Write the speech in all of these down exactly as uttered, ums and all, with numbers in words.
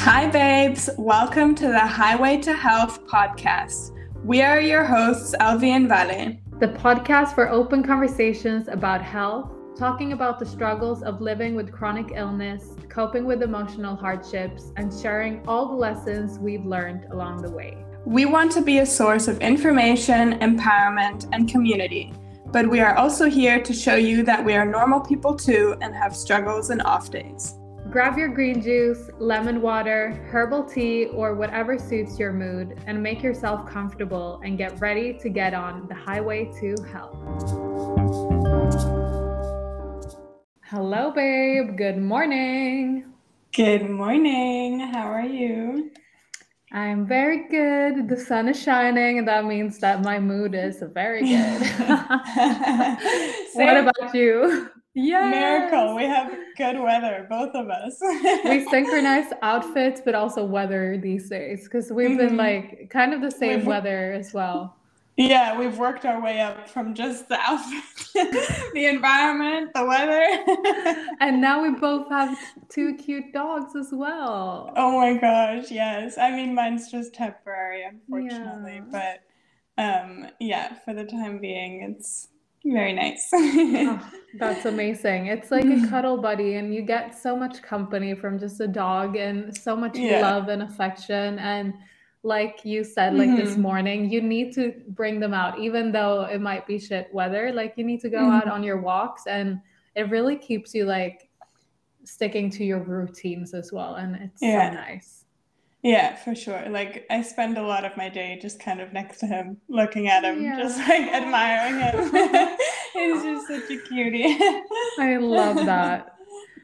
Hi, babes. Welcome to the Highway to Health podcast. We are your hosts, Elvie and Vale. The podcast for open conversations about health, talking about the struggles of living with chronic illness, coping with emotional hardships, and sharing all the lessons we've learned along the way. We want to be a source of information, empowerment, and community, but we are also here to show you that we are normal people too and have struggles and off days. Grab your green juice, lemon water, herbal tea, or whatever suits your mood, and make yourself comfortable and get ready to get on the highway to health. Hello, babe. Good morning. Good morning. How are you? I'm very good. The sun is shining, and that means that my mood is very good. What about you? Yes. Miracle. We have good weather, both of us. We synchronize outfits, but also weather these days because we've mm-hmm. been like kind of the same we've, weather as well. Yeah, we've worked our way up from just the outfit, the environment, the weather. And now we both have two cute dogs as well. Oh my gosh, yes. I mean, mine's just temporary, unfortunately. Yeah. But um, yeah, for the time being, it's very nice. Oh, that's amazing. It's like a cuddle buddy, and you get so much company from just a dog and so much yeah. love and affection. And like you said, like mm-hmm. this morning, you need to bring them out, even though it might be shit weather. Like you need to go mm-hmm. out on your walks, and it really keeps you like sticking to your routines as well. And it's yeah. so nice. Yeah, for sure. Like I spend a lot of my day just kind of next to him, looking at him, yeah. just like admiring him. He's just such a cutie. I love that.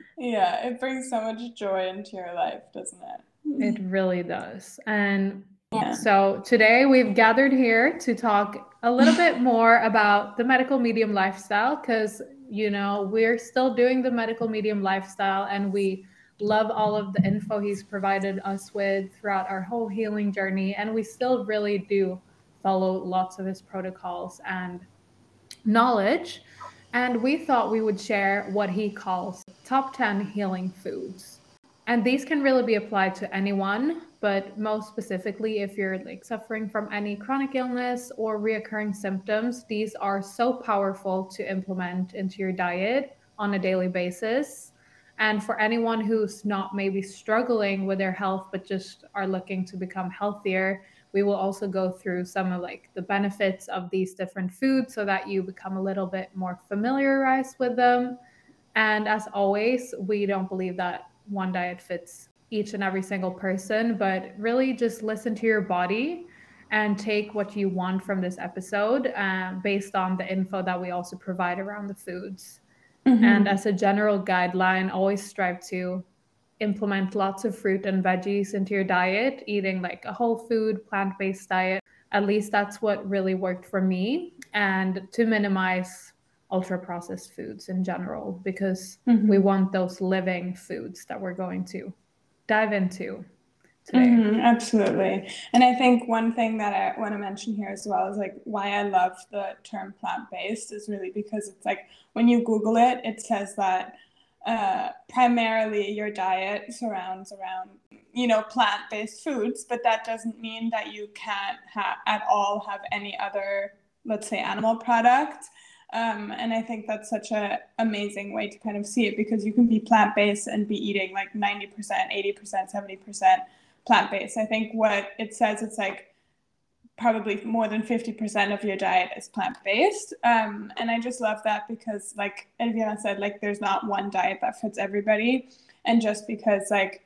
Yeah, it brings so much joy into your life, doesn't it? It really does. And yeah. so today we've gathered here to talk a little bit more about the medical medium lifestyle because, you know, we're still doing the medical medium lifestyle and we love all of the info he's provided us with throughout our whole healing journey. And we still really do follow lots of his protocols and knowledge. And we thought we would share what he calls top ten healing foods. And these can really be applied to anyone, but most specifically, if you're like suffering from any chronic illness or reoccurring symptoms, these are so powerful to implement into your diet on a daily basis. And for anyone who's not maybe struggling with their health, but just are looking to become healthier, we will also go through some of like the benefits of these different foods so that you become a little bit more familiarized with them. And as always, we don't believe that one diet fits each and every single person, but really just listen to your body and take what you want from this episode um, based on the info that we also provide around the foods. Mm-hmm. And as a general guideline, always strive to implement lots of fruit and veggies into your diet, eating like a whole food, plant-based diet. At least that's what really worked for me. And to minimize ultra-processed foods in general, because mm-hmm. we want those living foods that we're going to dive into today. Mm-hmm, absolutely. And I think one thing that I want to mention here as well is like why I love the term plant-based is really because it's like when you Google it, it says that uh, primarily your diet surrounds around, you know, plant-based foods, but that doesn't mean that you can't ha- at all have any other, let's say, animal product. Um, and I think that's such an amazing way to kind of see it because you can be plant-based and be eating like ninety percent, eighty percent, seventy percent plant-based. I think what it says, it's like probably more than fifty percent of your diet is plant-based. Um, and I just love that because like Elvira said, like there's not one diet that fits everybody. And just because like,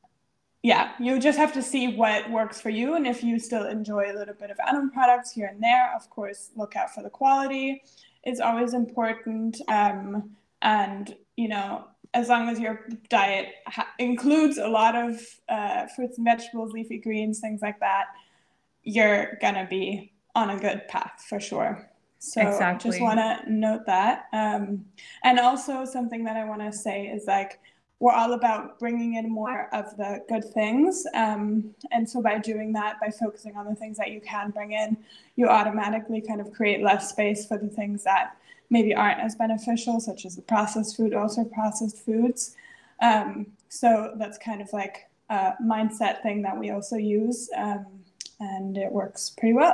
yeah, you just have to see what works for you. And if you still enjoy a little bit of animal products here and there, of course, look out for the quality. It's always important. Um, and, you know, as long as your diet ha- includes a lot of uh, fruits and vegetables, leafy greens, things like that, you're going to be on a good path for sure. So exactly. Just want to note that. Um, and also something that I want to say is like, we're all about bringing in more of the good things. Um, and so by doing that, by focusing on the things that you can bring in, you automatically kind of create less space for the things that maybe aren't as beneficial, such as the processed food, also processed foods. Um, so that's kind of like uh, mindset thing that we also use. Um, and it works pretty well.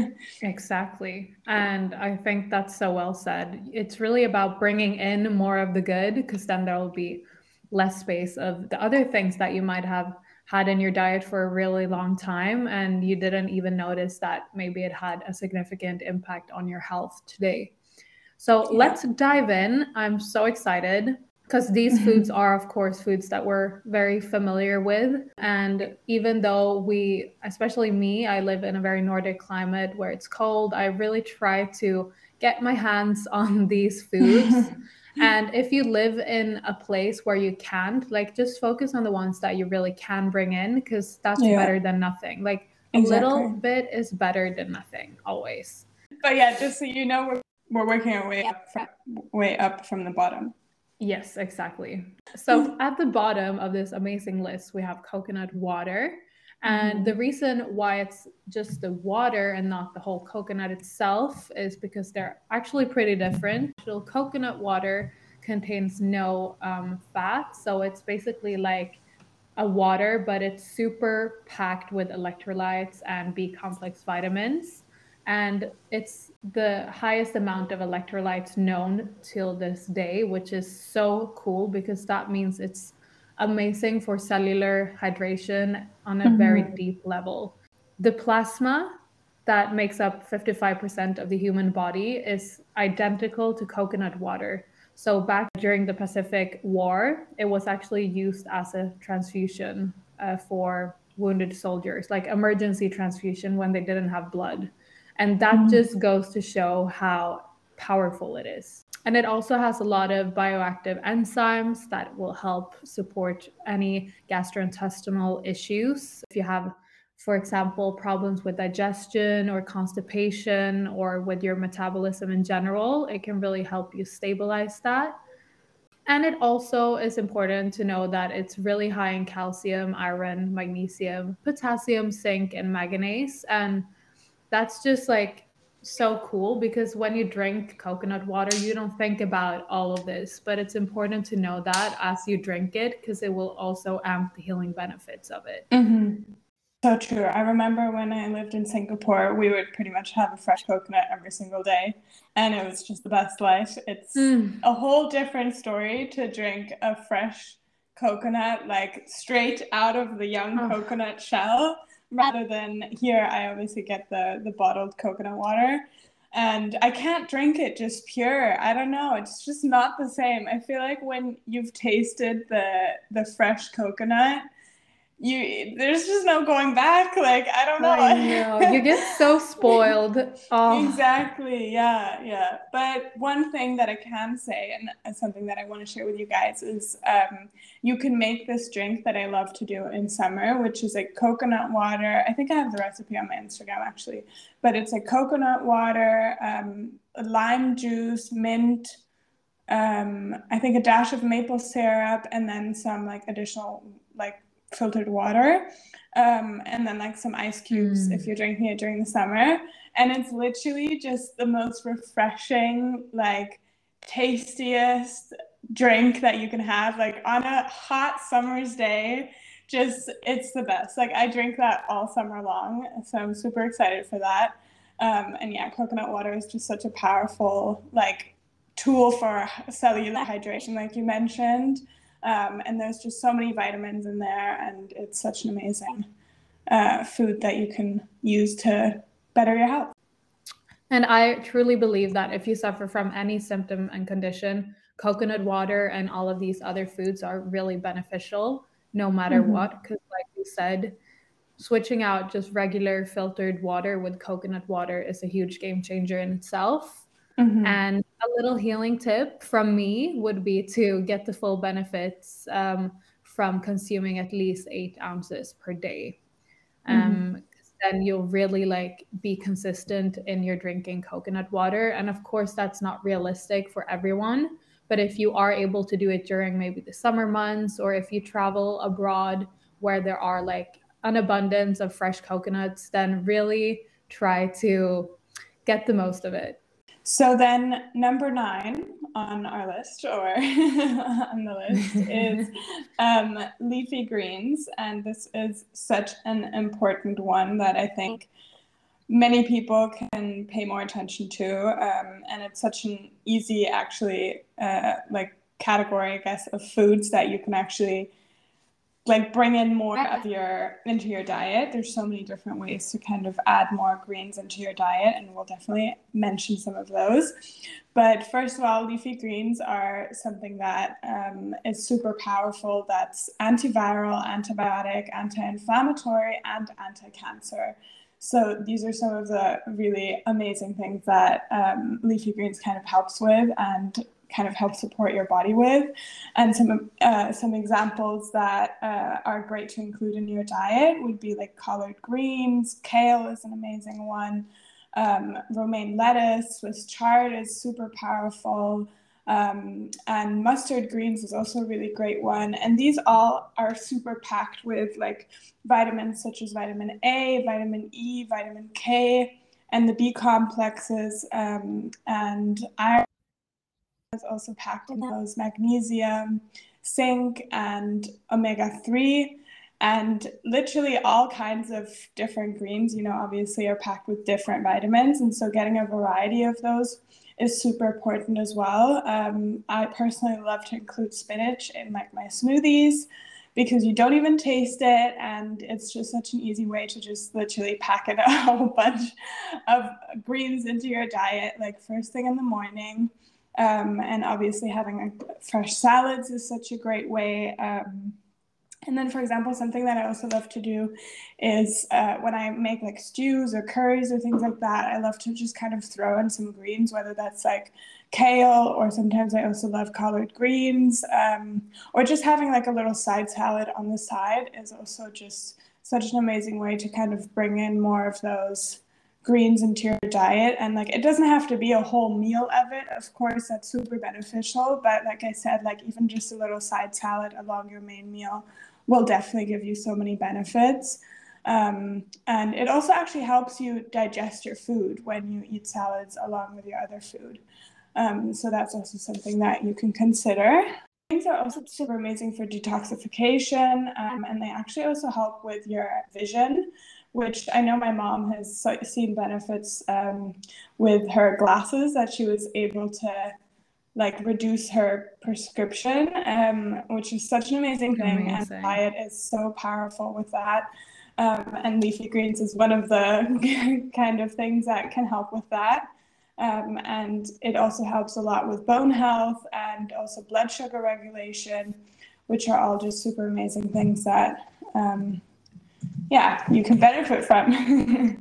Exactly. And I think that's so well said. It's really about bringing in more of the good, because then there will be less space of the other things that you might have had in your diet for a really long time and you didn't even notice that maybe it had a significant impact on your health today. So yeah. Let's dive in. I'm so excited because these foods are, of course, foods that we're very familiar with. And even though we, especially me, I live in a very Nordic climate where it's cold, I really try to get my hands on these foods. And if you live in a place where you can't, like, just focus on the ones that you really can bring in, because that's yeah. better than nothing. Like exactly. a little bit is better than nothing, always. But yeah, just so you know, we're, we're working our way up, from, way up from the bottom. Yes, exactly. So at the bottom of this amazing list, we have coconut water. And mm-hmm. the reason why it's just the water and not the whole coconut itself is because they're actually pretty different. Actual coconut water contains no um, fat. So it's basically like a water, but it's super packed with electrolytes and B complex vitamins. And it's the highest amount of electrolytes known till this day, which is so cool because that means it's amazing for cellular hydration on a mm-hmm. very deep level. The plasma that makes up fifty-five percent of the human body is identical to coconut water. So back during the Pacific War, it was actually used as a transfusion uh, for wounded soldiers, like emergency transfusion when they didn't have blood. And that mm. just goes to show how powerful it is. And it also has a lot of bioactive enzymes that will help support any gastrointestinal issues. If you have, for example, problems with digestion or constipation or with your metabolism in general, it can really help you stabilize that. And it also is important to know that it's really high in calcium, iron, magnesium, potassium, zinc, and manganese. And that's just like so cool because when you drink coconut water, you don't think about all of this, but it's important to know that as you drink it because it will also amp the healing benefits of it. Mm-hmm. So true. I remember when I lived in Singapore, we would pretty much have a fresh coconut every single day, and it was just the best life. It's mm. a whole different story to drink a fresh coconut, like straight out of the young oh. coconut shell. Rather than here, I obviously get the, the bottled coconut water and I can't drink it just pure. I don't know. It's just not the same. I feel like when you've tasted the the fresh coconut, you there's just no going back. Like, I don't know. I know. You get so spoiled. Oh. Exactly. Yeah. Yeah. But one thing that I can say, and something that I want to share with you guys is um, you can make this drink that I love to do in summer, which is like coconut water. I think I have the recipe on my Instagram actually, but it's like coconut water, um, lime juice, mint, um, I think a dash of maple syrup, and then some like additional like filtered water, um, and then like some ice cubes mm. if you're drinking it during the summer. And it's literally just the most refreshing, like tastiest drink that you can have, like on a hot summer's day. Just, it's the best. Like I drink that all summer long, so I'm super excited for that. Um, and yeah, coconut water is just such a powerful like tool for cellular hydration, like you mentioned. Um, and there's just so many vitamins in there, and it's such an amazing uh, food that you can use to better your health. And I truly believe that if you suffer from any symptom and condition, coconut water and all of these other foods are really beneficial no matter mm-hmm. what. Because like you said, switching out just regular filtered water with coconut water is a huge game changer in itself. Mm-hmm. And a little healing tip from me would be to get the full benefits um, from consuming at least eight ounces per day. Um, mm-hmm. Then you'll really like be consistent in your drinking coconut water. And of course, that's not realistic for everyone. But if you are able to do it during maybe the summer months, or if you travel abroad where there are like an abundance of fresh coconuts, then really try to get the most of it. So then number nine on our list, or on the list, is um, leafy greens. And this is such an important one that I think many people can pay more attention to. Um, and it's such an easy, actually, uh, like category, I guess, of foods that you can actually like bring in more of your into your diet. There's so many different ways to kind of add more greens into your diet, and we'll definitely mention some of those. But first of all, leafy greens are something that um, is super powerful. That's antiviral, antibiotic, anti-inflammatory, and anti-cancer. So these are some of the really amazing things that um, leafy greens kind of helps with and kind of help support your body with. And some uh, some examples that uh, are great to include in your diet would be like collard greens. Kale is an amazing one. Um, romaine lettuce, Swiss chard is super powerful. Um, and mustard greens is also a really great one. And these all are super packed with like vitamins such as vitamin A, vitamin E, vitamin K, and the B complexes, um, and iron is also packed in those, magnesium, zinc, and omega three. And literally all kinds of different greens, you know, obviously are packed with different vitamins. And so getting a variety of those is super important as well. Um, I personally love to include spinach in like my smoothies because you don't even taste it, and it's just such an easy way to just literally pack it a whole bunch of greens into your diet, like first thing in the morning. Um, and obviously having like, fresh salads is such a great way. Um, and then, for example, something that I also love to do is uh, when I make like stews or curries or things like that, I love to just kind of throw in some greens, whether that's like kale, or sometimes I also love collard greens, um, or just having like a little side salad on the side is also just such an amazing way to kind of bring in more of those greens into your diet. And like it doesn't have to be a whole meal of it, of course, that's super beneficial, but like I said, like even just a little side salad along your main meal will definitely give you so many benefits. Um, and it also actually helps you digest your food when you eat salads along with your other food. Um, so that's also something that you can consider. Things are also super amazing for detoxification, um, and they actually also help with your vision, which I know my mom has seen benefits um, with her glasses, that she was able to like reduce her prescription, um, which is such an amazing thing. Amazing. And diet is so powerful with that. Um, and leafy greens is one of the kind of things that can help with that. Um, and it also helps a lot with bone health and also blood sugar regulation, which are all just super amazing things that, um, yeah, you can benefit from.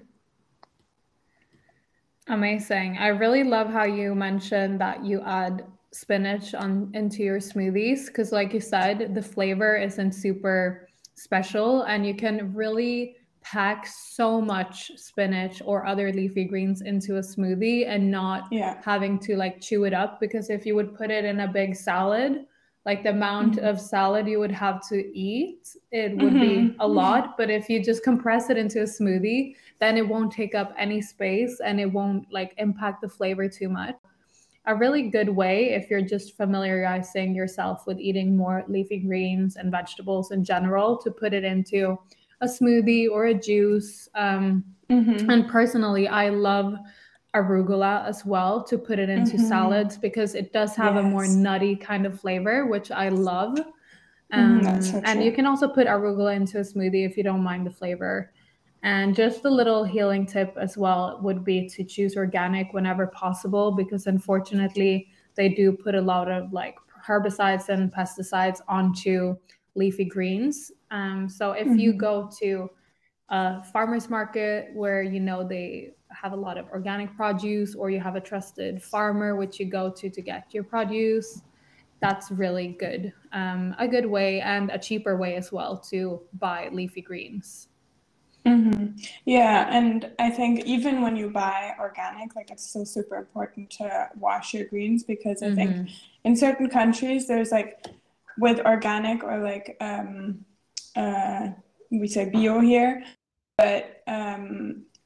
Amazing. I really love how you mentioned that you add spinach on into your smoothies, because like you said, the flavor isn't super special, and you can really pack so much spinach or other leafy greens into a smoothie and not yeah. having to like chew it up, because if you would put it in a big salad, like the amount mm-hmm. of salad you would have to eat, it would mm-hmm. be a lot. But if you just compress it into a smoothie, then it won't take up any space and it won't like impact the flavor too much. A really good way, if you're just familiarizing yourself with eating more leafy greens and vegetables in general, to put it into a smoothie or a juice. Um, mm-hmm. And personally, I love arugula as well, to put it into mm-hmm. salads, because it does have yes. a more nutty kind of flavor, which I love. Um, mm, so and you can also put arugula into a smoothie if you don't mind the flavor. And just a little healing tip as well would be to choose organic whenever possible, because unfortunately they do put a lot of like herbicides and pesticides onto leafy greens. Um, so if mm-hmm. you go to a farmer's market where you know they have a lot of organic produce, or you have a trusted farmer which you go to to get your produce, that's really good. Um, a good way, and a cheaper way as well, to buy leafy greens. Mm-hmm. Yeah, and I think even when you buy organic, like it's still super important to wash your greens, because I mm-hmm. think in certain countries there's like with organic, or like um, uh, we say bio here, but um,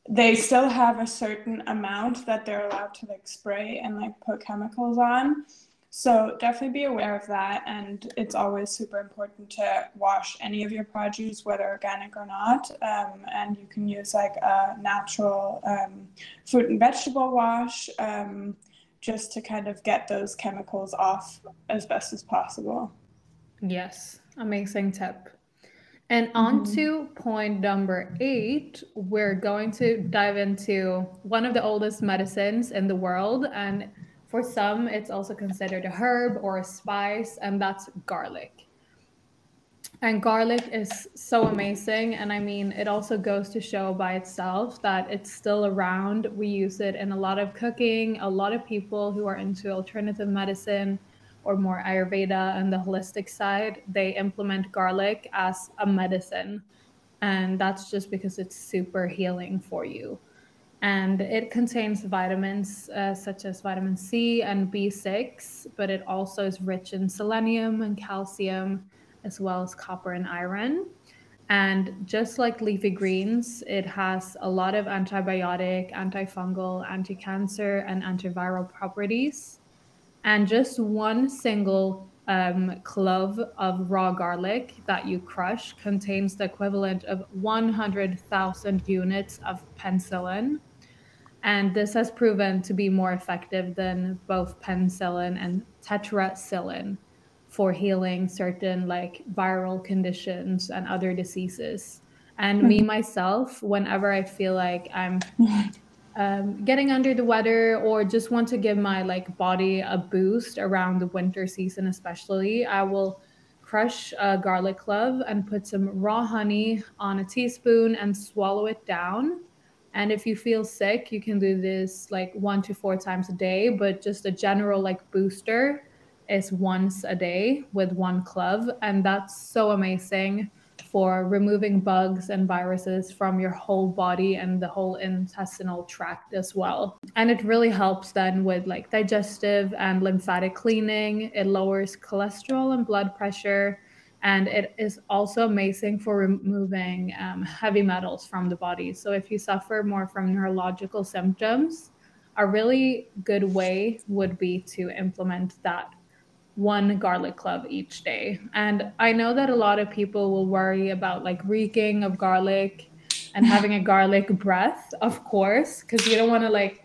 they still have a certain amount that they're allowed to like spray and like put chemicals on. So definitely be aware of that. And it's always super important to wash any of your produce, whether organic or not. Um, and you can use like a natural um, fruit and vegetable wash um, just to kind of get those chemicals off as best as possible. Yes, amazing tip. And on mm-hmm. to point number eight, we're going to dive into one of the oldest medicines in the world. And for some, it's also considered a herb or a spice, and that's garlic. And garlic is so amazing. And I mean, it also goes to show by itself that it's still around. We use it in a lot of cooking. A lot of people who are into alternative medicine or more Ayurveda and the holistic side, they implement garlic as a medicine. And that's just because it's super healing for you. And it contains vitamins uh, such as vitamin C and B six, but it also is rich in selenium and calcium, as well as copper and iron. And just like leafy greens, it has a lot of antibiotic, antifungal, anti-cancer, and antiviral properties. And just one single um, clove of raw garlic that you crush contains the equivalent of one hundred thousand units of penicillin. And this has proven to be more effective than both penicillin and tetracycline for healing certain like viral conditions and other diseases. And me, myself, whenever I feel like I'm um, getting under the weather or just want to give my like body a boost around the winter season, especially, I will crush a garlic clove and put some raw honey on a teaspoon and swallow it down. And if you feel sick, you can do this like one to four times a day, but just a general like booster is once a day with one clove. And that's so amazing for removing bugs and viruses from your whole body and the whole intestinal tract as well. And it really helps then with like digestive and lymphatic cleaning. It lowers cholesterol and blood pressure. And it is also amazing for removing um, heavy metals from the body. So if you suffer more from neurological symptoms, a really good way would be to implement that one garlic clove each day. And I know that a lot of people will worry about like reeking of garlic and having a garlic breath, of course, because you don't want to like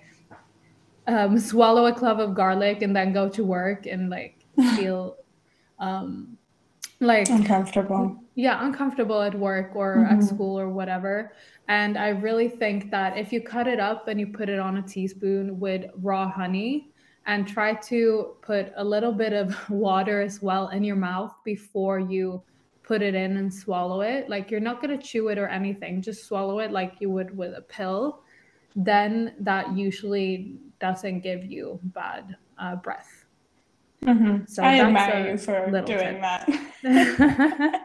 um, swallow a clove of garlic and then go to work and like feel um, like uncomfortable. Yeah, uncomfortable at work or mm-hmm. at school or whatever. And I really think that if you cut it up and you put it on a teaspoon with raw honey, and try to put a little bit of water as well in your mouth before you put it in and swallow it. Like you're not going to chew it or anything, just swallow it like you would with a pill. Then that usually doesn't give you bad uh, breath. Mm-hmm. So I admire you for doing tip. that.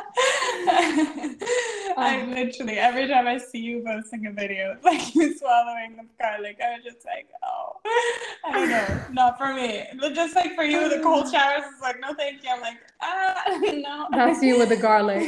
I literally, every time I see you posting a video, like you swallowing the garlic, I was just like, oh, I don't know, not for me. But just like for you, the cold showers is like, no, thank you. I'm like, ah, no. That's you with the garlic.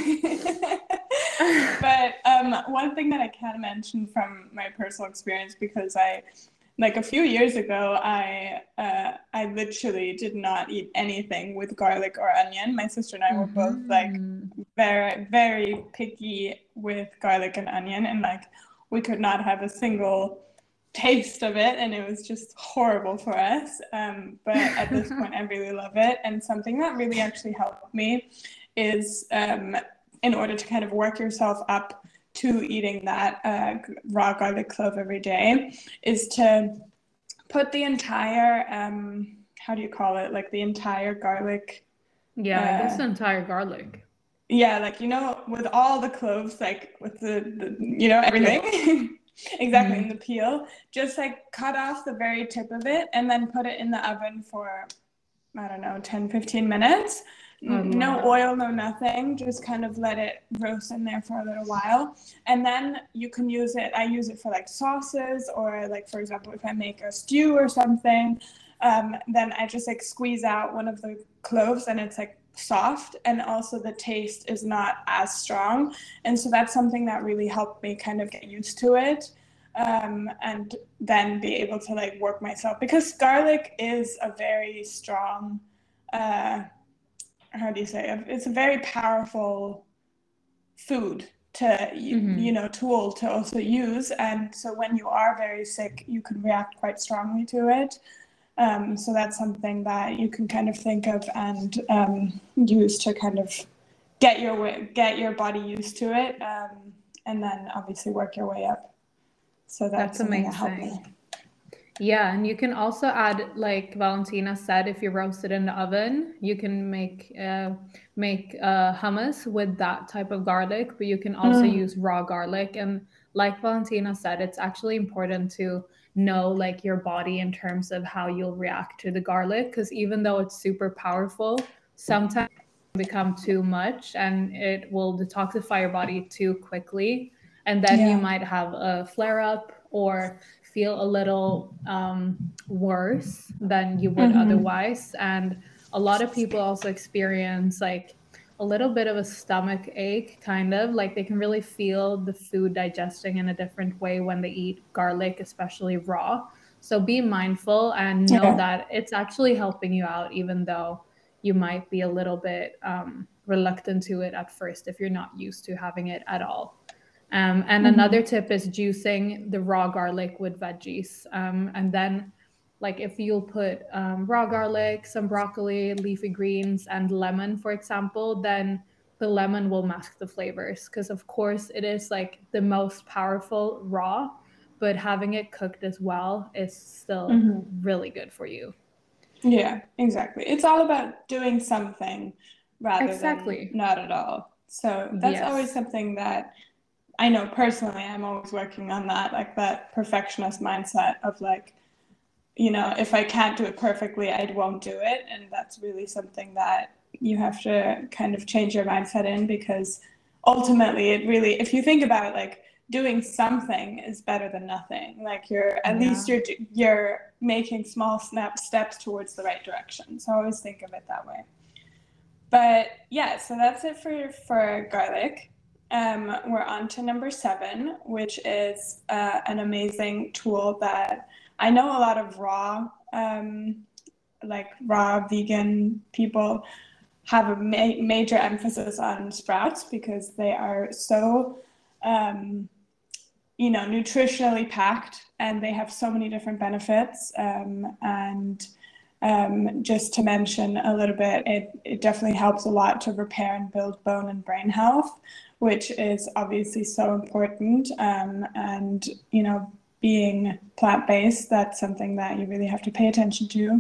But um, one thing that I can mention from my personal experience, because I, like a few years ago, I uh, I literally did not eat anything with garlic or onion. My sister and I were both like very, very picky with garlic and onion, and like we could not have a single taste of it, and it was just horrible for us. Um, but at this point, I really love it. And something that really actually helped me is um, in order to kind of work yourself up to eating that uh, raw garlic clove every day, is to put the entire, um, how do you call it? Like the entire garlic. Yeah, uh, I guess the entire garlic. Yeah, like, you know, with all the cloves, like with the, the you know, everything. Exactly, mm-hmm. in the peel. Just like cut off the very tip of it and then put it in the oven for, I don't know, ten, fifteen minutes. Oh, no wow. oil, no nothing. Just kind of let it roast in there for a little while. And then you can use it. I use it for like sauces, or like, for example, if I make a stew or something, um, then I just like squeeze out one of the cloves and it's like soft, and also the taste is not as strong. And so that's something that really helped me kind of get used to it. um, and then be able to like work myself, because garlic is a very strong, uh, how do you say it? It's a very powerful food to, mm-hmm. you know, tool to also use. And so when you are very sick, you can react quite strongly to it. Um, so that's something that you can kind of think of and um, use to kind of get your way, get your body used to it, um, and then obviously work your way up. So that's, that's amazing. That helped me. Yeah, and you can also add, like Valentina said, if you roast it in the oven, you can make uh, make uh, hummus with that type of garlic, but you can also mm. use raw garlic. And like Valentina said, it's actually important to know like your body in terms of how you'll react to the garlic, because even though it's super powerful, sometimes it can become too much and it will detoxify your body too quickly. And then yeah. you might have a flare up or feel a little um, worse than you would mm-hmm. otherwise. And a lot of people also experience like a little bit of a stomach ache, kind of like they can really feel the food digesting in a different way when they eat garlic, especially raw. So be mindful and know yeah. that it's actually helping you out, even though you might be a little bit um, reluctant to it at first if you're not used to having it at all. Um, and mm-hmm. another tip is juicing the raw garlic with veggies. Um, and then like if you'll put um, raw garlic, some broccoli, leafy greens, and lemon, for example, then the lemon will mask the flavors. Because of course it is like the most powerful raw, but having it cooked as well is still mm-hmm. really good for you. Yeah, exactly. It's all about doing something rather exactly. than not at all. So that's yes. always something that I know personally, I'm always working on that, like that perfectionist mindset of like, you know, if I can't do it perfectly, I won't do it. And that's really something that you have to kind of change your mindset in, because ultimately it really, if you think about it, like doing something is better than nothing. Like you're, at yeah. least you're, you're making small snap steps towards the right direction. So I always think of it that way. But yeah, so that's it for, for garlic. Um, we're on to number seven, which is uh, an amazing tool that I know a lot of raw, um, like raw vegan people have a ma- major emphasis on sprouts, because they are so, um, you know, nutritionally packed, and they have so many different benefits. Um, and um, just to mention a little bit, it, it definitely helps a lot to repair and build bone and brain health, which is obviously so important. Um, and, you know, being plant-based, that's something that you really have to pay attention to.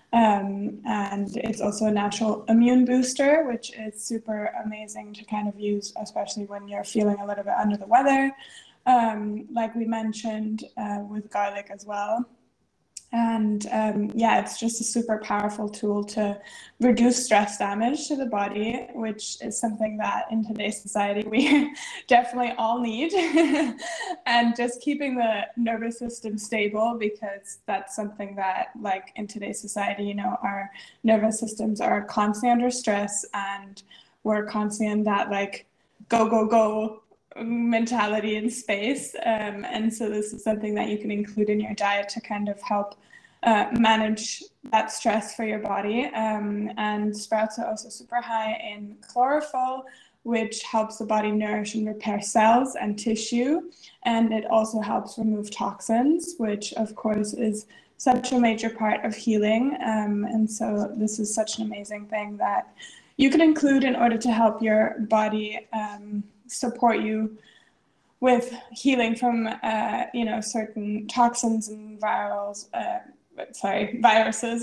Um, and it's also a natural immune booster, which is super amazing to kind of use, especially when you're feeling a little bit under the weather, um, like we mentioned uh, with garlic as well. And um, yeah, it's just a super powerful tool to reduce stress damage to the body, which is something that in today's society we definitely all need. And just keeping the nervous system stable, because that's something that, like in today's society, you know, our nervous systems are constantly under stress, and we're constantly in that like go, go, go mentality in space. Um, and so this is something that you can include in your diet to kind of help uh, manage that stress for your body. Um, and sprouts are also super high in chlorophyll, which helps the body nourish and repair cells and tissue. And it also helps remove toxins, which of course is such a major part of healing. Um, and so this is such an amazing thing that you can include in order to help your body um, support you with healing from, uh, you know, certain toxins and virals, uh, sorry, viruses.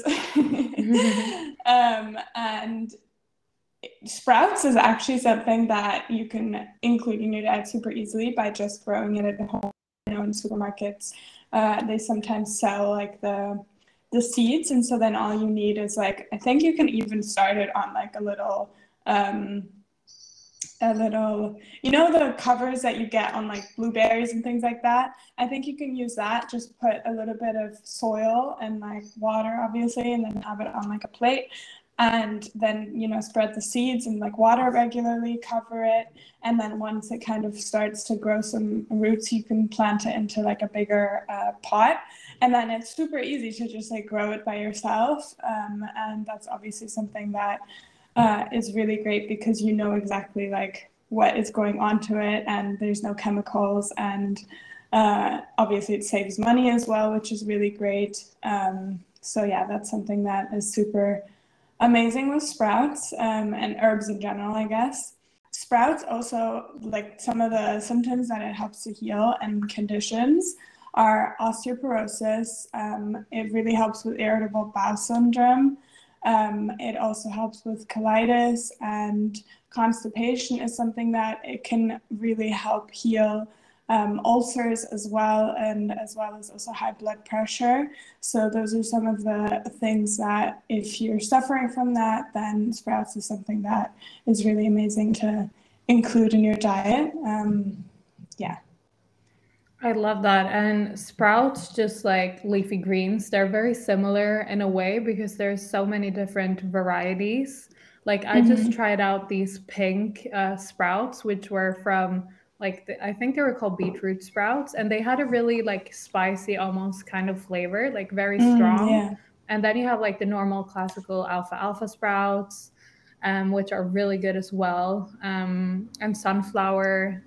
um, and sprouts is actually something that you can include in your diet super easily by just growing it at home. You know, in supermarkets, uh, they sometimes sell like the the seeds, and so then all you need is like, I think you can even start it on like a little um a little, you know, the covers that you get on like blueberries and things like that. I think you can use that, just put a little bit of soil and like water obviously, and then have it on like a plate, and then, you know, spread the seeds and like water regularly, cover it. And then once it kind of starts to grow some roots, you can plant it into like a bigger uh, pot. And then it's super easy to just like grow it by yourself. Um, and that's obviously something that uh, is really great because you know exactly like what is going onto it, and there's no chemicals. And uh, obviously it saves money as well, which is really great. Um, so yeah, that's something that is super amazing with sprouts, um, and herbs in general, I guess. Sprouts also, like some of the symptoms that it helps to heal and conditions are osteoporosis. Um, it really helps with irritable bowel syndrome. Um, it also helps with colitis, and constipation is something that it can really help heal. Um, ulcers as well, and as well as also high blood pressure. So those are some of the things that if you're suffering from that, then sprouts is something that is really amazing to include in your diet. Um, yeah. I love that. And sprouts, just like leafy greens, they're very similar in a way because there's so many different varieties. Like I mm-hmm. just tried out these pink uh, sprouts, which were from like the, I think they were called beetroot sprouts, and they had a really like spicy, almost kind of flavor, like very strong. Mm, yeah. And then you have like the normal classical alfalfa sprouts, um, which are really good as well. Um, and sunflower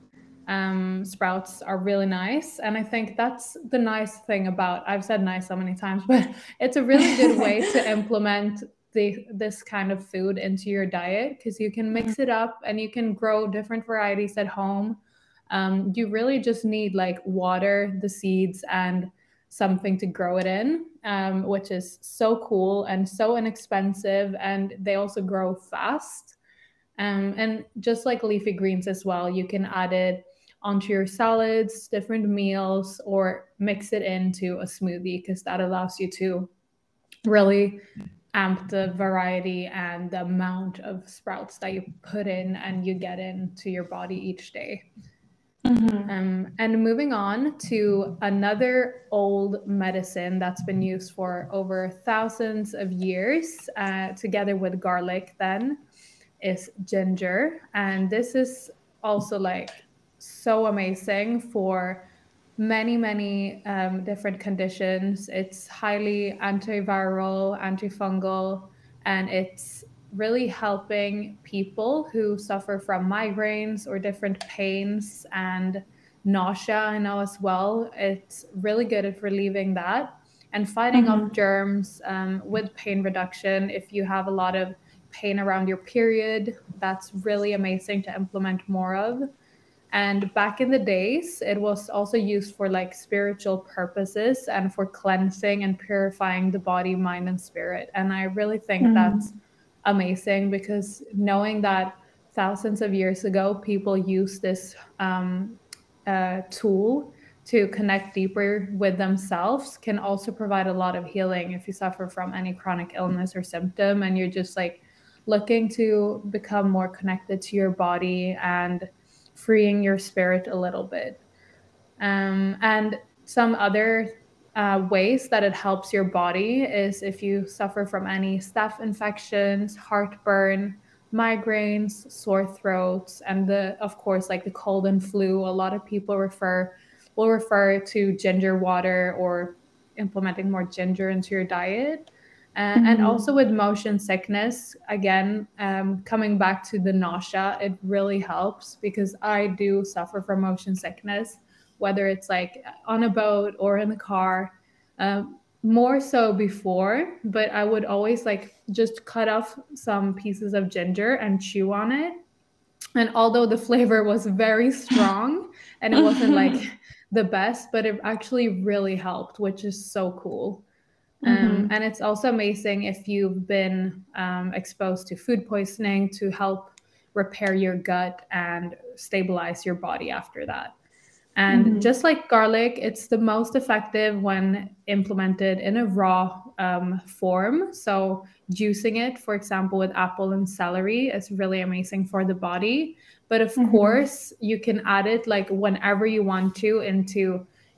um, sprouts are really nice. And I think that's the nice thing about, I've said nice so many times, but it's a really good way to implement the, this kind of food into your diet, because you can mix it up and you can grow different varieties at home. Um, you really just need like water, the seeds, and something to grow it in, um, which is so cool and so inexpensive. And they also grow fast. Um, and just like leafy greens as well, you can add it onto your salads, different meals, or mix it into a smoothie, because that allows you to really amp the variety and the amount of sprouts that you put in and you get into your body each day. Mm-hmm. Um, and moving on to another old medicine that's been used for over thousands of years, uh, together with garlic then, is ginger. And this is also like so amazing for many, many um, different conditions. It's highly antiviral, antifungal, and it's really helping people who suffer from migraines or different pains and nausea, I know as well. It's really good at relieving that and fighting mm-hmm. off germs, um, with pain reduction. If you have a lot of pain around your period, that's really amazing to implement more of. And back in the days, it was also used for like spiritual purposes and for cleansing and purifying the body, mind, and spirit. And I really think mm. that's amazing, because knowing that thousands of years ago, people used this um, uh, tool to connect deeper with themselves can also provide a lot of healing if you suffer from any chronic illness or symptom and you're just like looking to become more connected to your body and freeing your spirit a little bit. Um, and some other uh, ways that it helps your body is if you suffer from any staph infections, heartburn, migraines, sore throats, and the, of course, like the cold and flu. A lot of people refer will refer to ginger water or implementing more ginger into your diet. Uh, mm-hmm. And also with motion sickness, again, um, coming back to the nausea, it really helps, because I do suffer from motion sickness, whether it's like on a boat or in the car, um, more so before, but I would always like just cut off some pieces of ginger and chew on it. And although the flavor was very strong and it wasn't like the best, but it actually really helped, which is so cool. Um, mm-hmm. And it's also amazing if you've been um, exposed to food poisoning, to help repair your gut and stabilize your body after that. And mm-hmm. just like garlic, it's the most effective when implemented in a raw um, form. So juicing it, for example, with apple and celery is really amazing for the body. But of mm-hmm. course, you can add it like whenever you want to into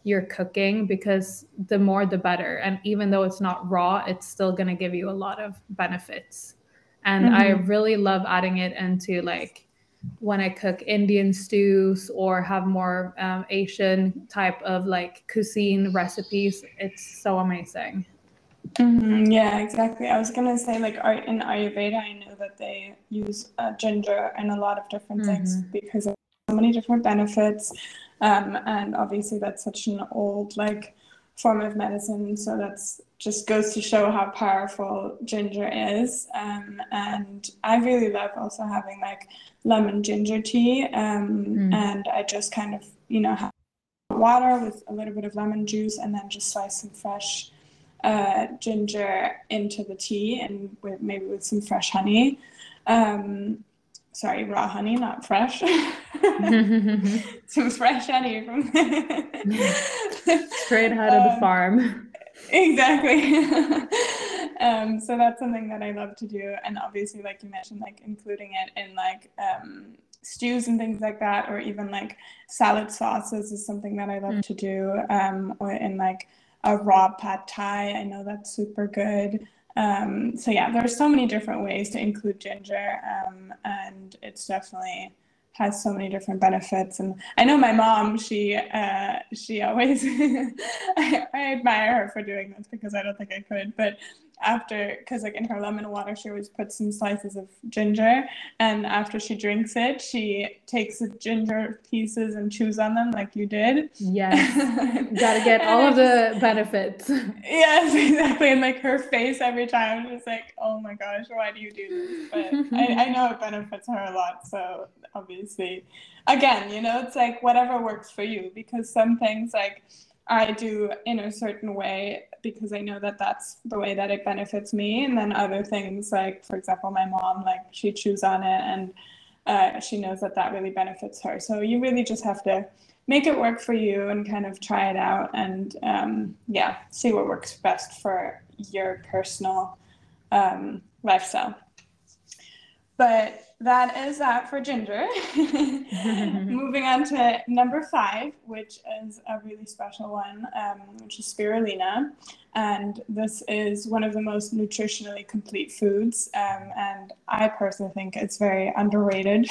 you're cooking, because the more the better. And even though it's not raw, it's still going to give you a lot of benefits. And mm-hmm. I really love adding it into like when I cook Indian stews or have more um, Asian type of like cuisine recipes. It's so amazing. Mm-hmm. Yeah, exactly. I was gonna say, like, in Ayurveda, I know that they use uh, ginger in a lot of different mm-hmm. things because of so many different benefits, um, and obviously that's such an old like form of medicine. So that's just goes to show how powerful ginger is. Um, and I really love also having like lemon ginger tea, um, mm. and I just kind of you know have water with a little bit of lemon juice, and then just slice some fresh Uh, ginger into the tea, and with, maybe with some fresh honey. Um, sorry, raw honey, not fresh. Some fresh honey from straight out of the um, farm. Exactly. um, so that's something that I love to do, and obviously, like you mentioned, like including it in like um, stews and things like that, or even like salad sauces is something that I love mm. to do, um, or in like a raw pad thai. I know that's super good. Um, so yeah, there's so many different ways to include ginger, um, and it's definitely has so many different benefits. And I know my mom, she uh, she always, I, I admire her for doing this because I don't think I could, but after, because like in her lemon water, she always puts some slices of ginger, and after she drinks it, she takes the ginger pieces and chews on them like you did. Yes, gotta get all of the benefits. Yes, exactly. And like her face every time was like, oh my gosh, why do you do this? But I, I know it benefits her a lot. So obviously, again, you know, it's like whatever works for you, because some things like I do in a certain way because I know that that's the way that it benefits me. And then other things like, for example, my mom, like she chews on it and uh, she knows that that really benefits her. So you really just have to make it work for you and kind of try it out and um, yeah, see what works best for your personal um, lifestyle. But that is that for ginger. Moving on to number five, which is a really special one, um, which is spirulina. And this is one of the most nutritionally complete foods. Um, and I personally think it's very underrated.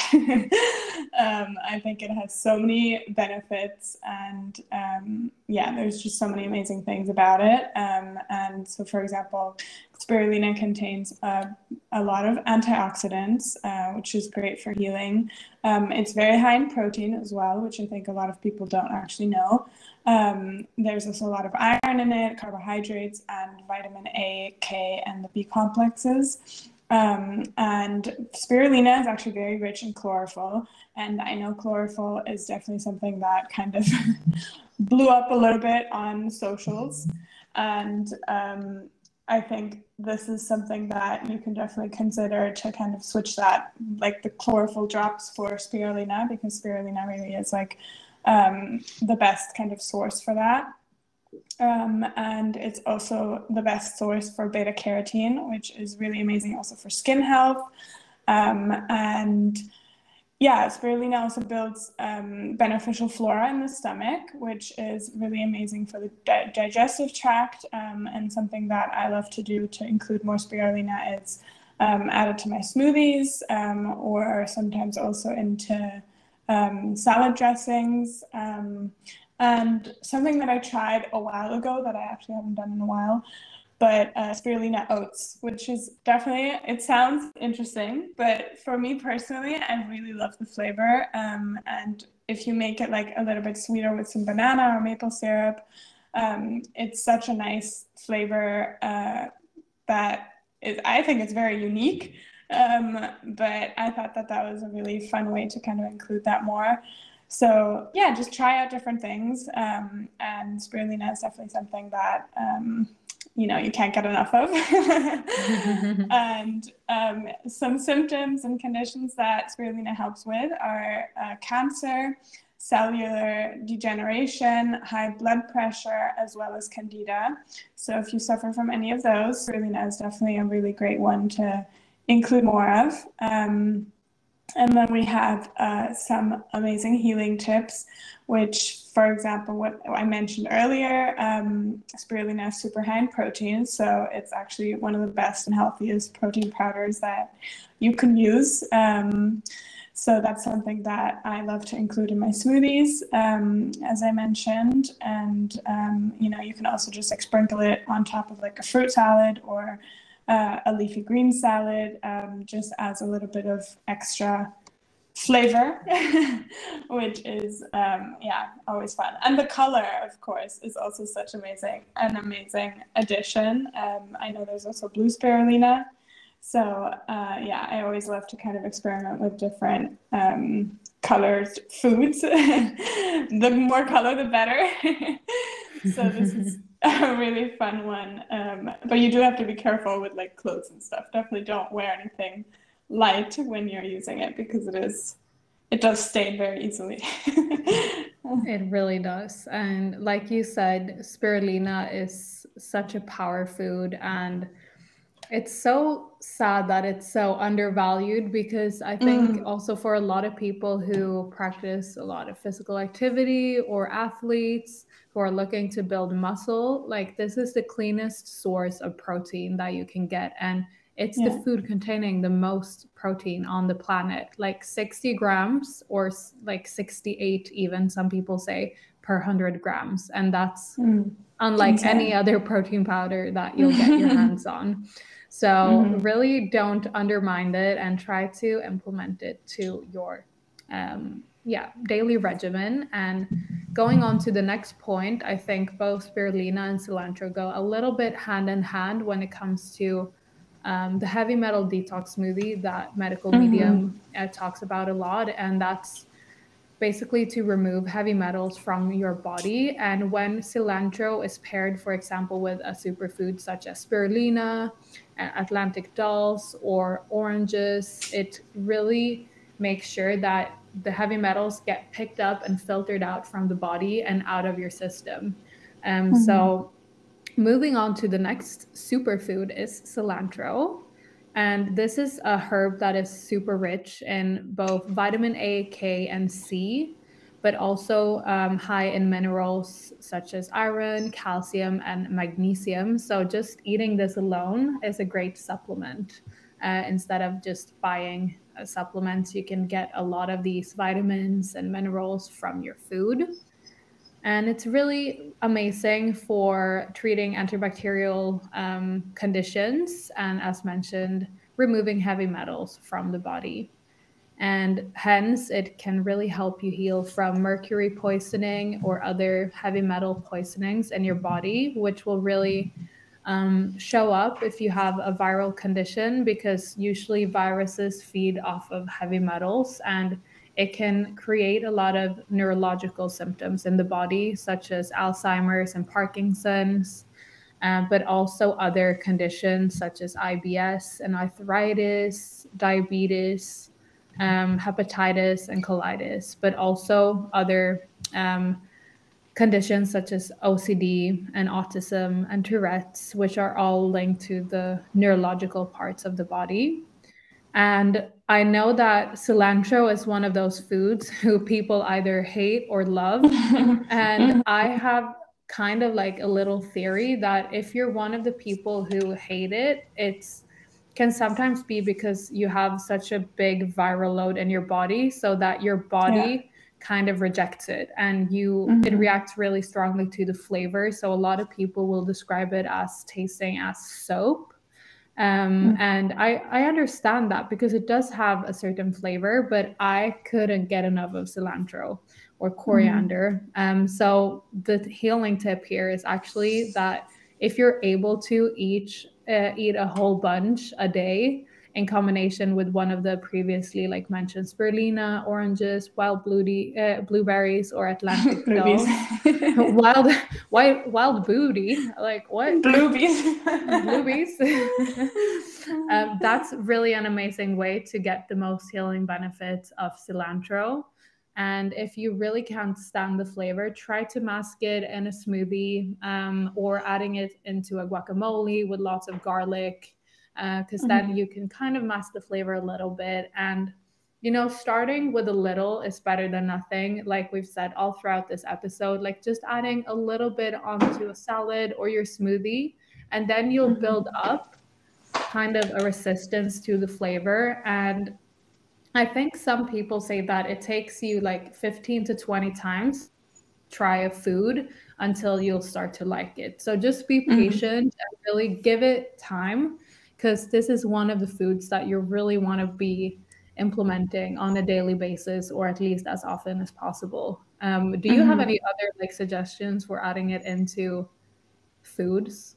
um, I think it has so many benefits, and um, yeah, there's just so many amazing things about it. Um, and so, for example, spirulina contains uh, a lot of antioxidants, uh, which is great for healing. Um, it's very high in protein as well, which I think a lot of people don't actually know. Um, there's also a lot of iron in it, carbohydrates, and vitamin A, K, and the B complexes. Um, and spirulina is actually very rich in chlorophyll. And I know chlorophyll is definitely something that kind of blew up a little bit on socials. And um, I think this is something that you can definitely consider to kind of switch that, like the chlorophyll drops for spirulina, because spirulina really is like um, the best kind of source for that. Um, and it's also the best source for beta carotene, which is really amazing also for skin health. Um, and yeah, spirulina also builds um, beneficial flora in the stomach, which is really amazing for the di- digestive tract, um, and something that I love to do to include more spirulina is um, add it to my smoothies, um, or sometimes also into um, salad dressings. Um, and something that I tried a while ago that I actually haven't done in a while, but uh, spirulina oats, which is definitely, it sounds interesting, but for me personally, I really love the flavor. Um, and if you make it like a little bit sweeter with some banana or maple syrup, um, it's such a nice flavor uh, that is, I think it's very unique. Um, but I thought that that was a really fun way to kind of include that more. So yeah, just try out different things. Um, and spirulina is definitely something that, um, you know, you can't get enough of. And um, some symptoms and conditions that spirulina helps with are uh, cancer, cellular degeneration, high blood pressure, as well as candida. So if you suffer from any of those, spirulina is definitely a really great one to include more of. Um, And then we have uh, some amazing healing tips, which, for example, what I mentioned earlier, um, spirulina is super high in protein. So it's actually one of the best and healthiest protein powders that you can use. Um, so that's something that I love to include in my smoothies, um, as I mentioned. And, um, you know, you can also just like sprinkle it on top of like a fruit salad or uh, a leafy green salad, um, just as a little bit of extra flavor, which is um, yeah, always fun. And the color, of course, is also such amazing, an amazing addition. Um, I know there's also blue spirulina, so uh, yeah, I always love to kind of experiment with different um, colored foods. The more color, the better. So this is a really fun one. Um, but you do have to be careful with like clothes and stuff. Definitely don't wear anything light when you're using it because it is, it does stain very easily. It really does. And like you said, spirulina is such a power food, and it's so sad that it's so undervalued, because I think Mm. also for a lot of people who practice a lot of physical activity or athletes who are looking to build muscle, like this is the cleanest source of protein that you can get. And it's the Yeah. food containing the most protein on the planet, like sixty grams, or like sixty-eight, even some people say, per one hundred grams. And that's Mm. unlike Insane. any other protein powder that you'll get your hands on. So mm-hmm. really don't undermine it, and try to implement it to your um, yeah, daily regimen. And going on to the next point, I think both spirulina and cilantro go a little bit hand in hand when it comes to um, the heavy metal detox smoothie that Medical mm-hmm. Medium uh, talks about a lot. And that's basically to remove heavy metals from your body. And when cilantro is paired, for example, with a superfood such as spirulina, Atlantic dulse, or oranges, it really makes sure that the heavy metals get picked up and filtered out from the body and out of your system. Um, mm-hmm. So moving on to the next superfood is cilantro. And this is a herb that is super rich in both vitamin A, K, and C, but also um, high in minerals such as iron, calcium, and magnesium. So just eating this alone is a great supplement. Uh, instead of just buying uh, supplements, you can get a lot of these vitamins and minerals from your food. And it's really amazing for treating antibacterial um, conditions. And as mentioned, removing heavy metals from the body. And hence, it can really help you heal from mercury poisoning or other heavy metal poisonings in your body, which will really um, show up if you have a viral condition, because usually viruses feed off of heavy metals, and it can create a lot of neurological symptoms in the body, such as Alzheimer's and Parkinson's, uh, but also other conditions such as I B S and arthritis, diabetes, um, hepatitis, and colitis, but also other um, conditions such as O C D and autism and Tourette's, which are all linked to the neurological parts of the body. And I know that cilantro is one of those foods who people either hate or love. And I have kind of like a little theory that if you're one of the people who hate it, it's can sometimes be because you have such a big viral load in your body, so that your body yeah. kind of rejects it, and you mm-hmm. it reacts really strongly to the flavor. So a lot of people will describe it as tasting as soap. Um, mm. And I, I understand that, because it does have a certain flavor, but I couldn't get enough of cilantro or coriander. Mm. Um, so the healing tip here is actually that if you're able to eat, uh, eat a whole bunch a day in combination with one of the previously like mentioned spirulina, oranges, wild bluey, uh, blueberries, or Atlantic dulse, wild, wild, wild booty, like what? Bluebies. Bluebies. um, that's really an amazing way to get the most healing benefits of cilantro. And if you really can't stand the flavor, try to mask it in a smoothie, um, or adding it into a guacamole with lots of garlic, because uh, mm-hmm. then you can kind of mask the flavor a little bit. And you know, starting with a little is better than nothing. Like we've said all throughout this episode, like just adding a little bit onto a salad or your smoothie, and then you'll build up kind of a resistance to the flavor. And I think some people say that it takes you like fifteen to twenty times try a food until you'll start to like it. So just be patient mm-hmm. and really give it time, because this is one of the foods that you really want to be implementing on a daily basis, or at least as often as possible. Um, do you mm-hmm. have any other like suggestions for adding it into foods?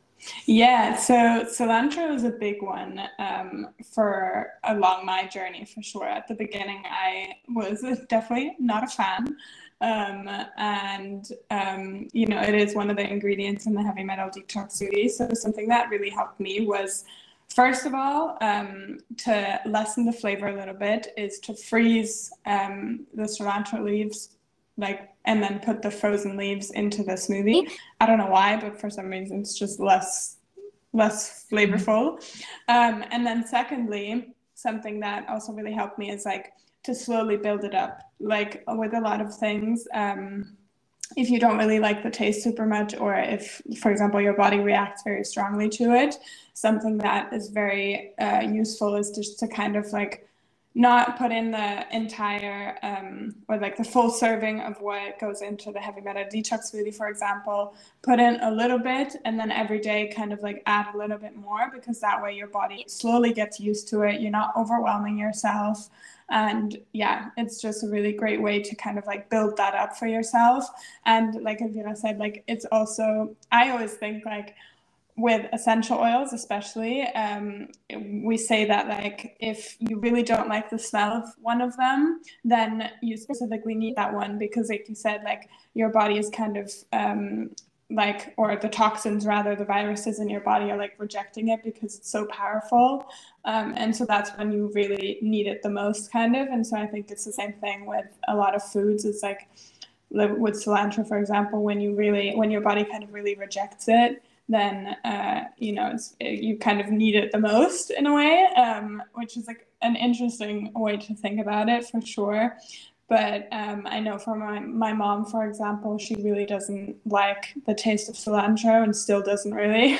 Yeah, so cilantro is a big one um, for along my journey for sure. At the beginning, I was definitely not a fan. Um, and, um, you know, it is one of the ingredients in the Heavy Metal Detox smoothie. So something that really helped me was, first of all, um, to lessen the flavor a little bit, is to freeze um, the cilantro leaves, like, and then put the frozen leaves into the smoothie. I don't know why, but for some reason it's just less, less flavorful. Um, and then secondly, something that also really helped me is like to slowly build it up. Like with a lot of things, um, if you don't really like the taste super much, or if, for example, your body reacts very strongly to it, something that is very uh, useful is just to kind of like not put in the entire um, or like the full serving of what goes into the Heavy Metal Detox smoothie, for example. Put in a little bit and then every day kind of like add a little bit more, because that way your body slowly gets used to it. You're not overwhelming yourself. And yeah, it's just a really great way to kind of like build that up for yourself. And like Elvira said, like it's also, I always think like, with essential oils especially, um, we say that like if you really don't like the smell of one of them, then you specifically need that one, because like you said, like your body is kind of um, like, or the toxins rather, the viruses in your body are like rejecting it because it's so powerful. Um, and so that's when you really need it the most kind of. And so I think it's the same thing with a lot of foods. It's like with cilantro, for example, when you really, when your body kind of really rejects it, then, uh, you know, it's, you kind of need it the most in a way, um, which is like an interesting way to think about it for sure. But um, I know for my, my mom, for example, she really doesn't like the taste of cilantro and still doesn't really.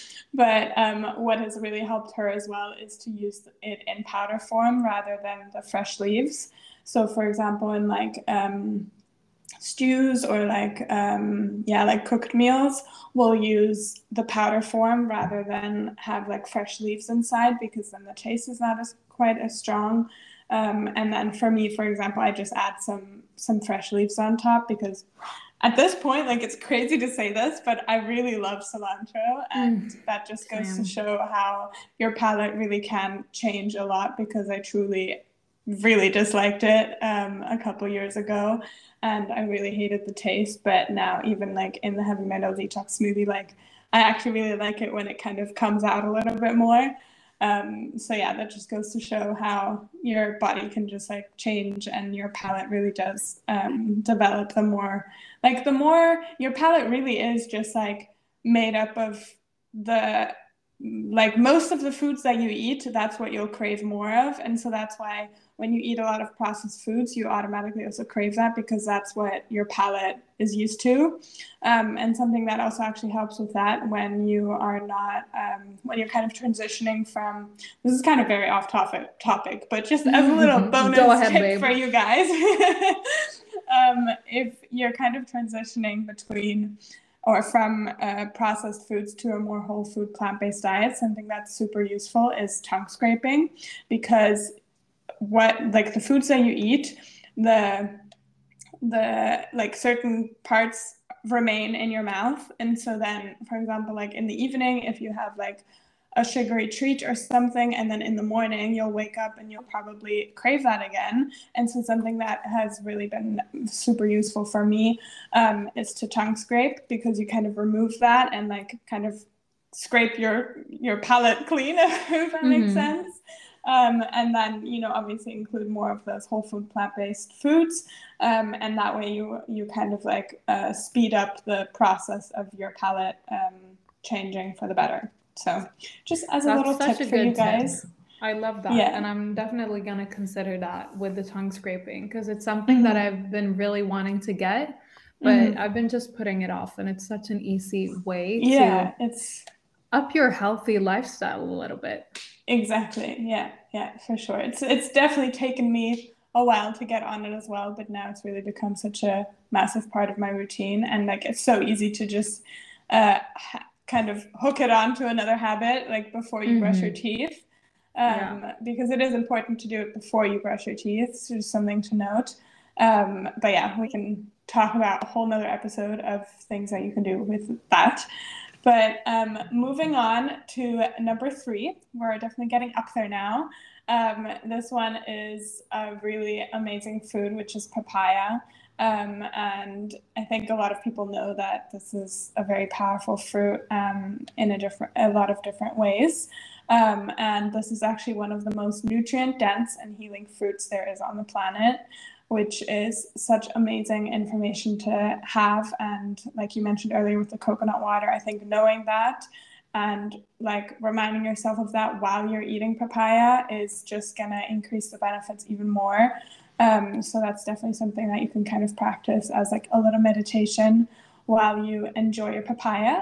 But um, what has really helped her as well is to use it in powder form rather than the fresh leaves. So for example, in like um, stews or like um yeah like cooked meals, we'll use the powder form rather than have like fresh leaves inside, because then the taste is not as quite as strong. Um, and then for me, for example, I just add some some fresh leaves on top, because at this point, like, it's crazy to say this, but I really love cilantro, and mm, that just goes same. to show how your palate really can change a lot, because I truly really disliked it um, a couple years ago, and I really hated the taste. But now, even like in the Heavy Metal Detox smoothie, like I actually really like it when it kind of comes out a little bit more. Um, so yeah, that just goes to show how your body can just like change, and your palate really does um, develop. The more, like the more your palate really is just like made up of the, like most of the foods that you eat, that's what you'll crave more of. And so that's why when you eat a lot of processed foods, you automatically also crave that, because that's what your palate is used to. Um, and something that also actually helps with that, when you are not, um, when you're kind of transitioning from, this is kind of very off topic, topic, but just as a little bonus ahead, tip babe. for you guys, um, if you're kind of transitioning between or from uh, processed foods to a more whole food plant-based diet, something that's super useful is tongue scraping, because what, like the foods that you eat, the the like certain parts remain in your mouth. And so then, for example, like in the evening, if you have like a sugary treat or something, and then in the morning you'll wake up and you'll probably crave that again. And so something that has really been super useful for me um, is to tongue scrape, because you kind of remove that and like kind of scrape your your palate clean, if that mm-hmm. makes sense. Um, and then, you know, obviously include more of those whole food plant-based foods. Um, and that way you you kind of like uh, speed up the process of your palate um, changing for the better. So just as a That's little tip for you guys. Tip. I love that. Yeah. And I'm definitely going to consider that with the tongue scraping because it's something that Mm-hmm. I've been really wanting to get, but Mm-hmm. I've been just putting it off. And it's such an easy way to Yeah, it's up your healthy lifestyle a little bit. exactly. Yeah, yeah, for sure. It's it's definitely taken me a while to get on it as well, but now it's really become such a massive part of my routine, and like it's so easy to just uh, ha- kind of hook it on to another habit, like before you brush your Mm-hmm. teeth, Yeah. um, because it is important to do it before you brush your teeth. So just something to note. Um, but yeah, we can talk about a whole nother episode of things that you can do with that. But um, moving on to number three, we're definitely getting up there now. Um, this one is a really amazing food, which is papaya. Um, and I think a lot of people know that this is a very powerful fruit um, in a different, a lot of different ways. Um, and this is actually one of the most nutrient dense and healing fruits there is on the planet, which is such amazing information to have. And like you mentioned earlier with the coconut water, I think knowing that and like reminding yourself of that while you're eating papaya is just going to increase the benefits even more. Um, so that's definitely something that you can kind of practice as like a little meditation while you enjoy your papaya.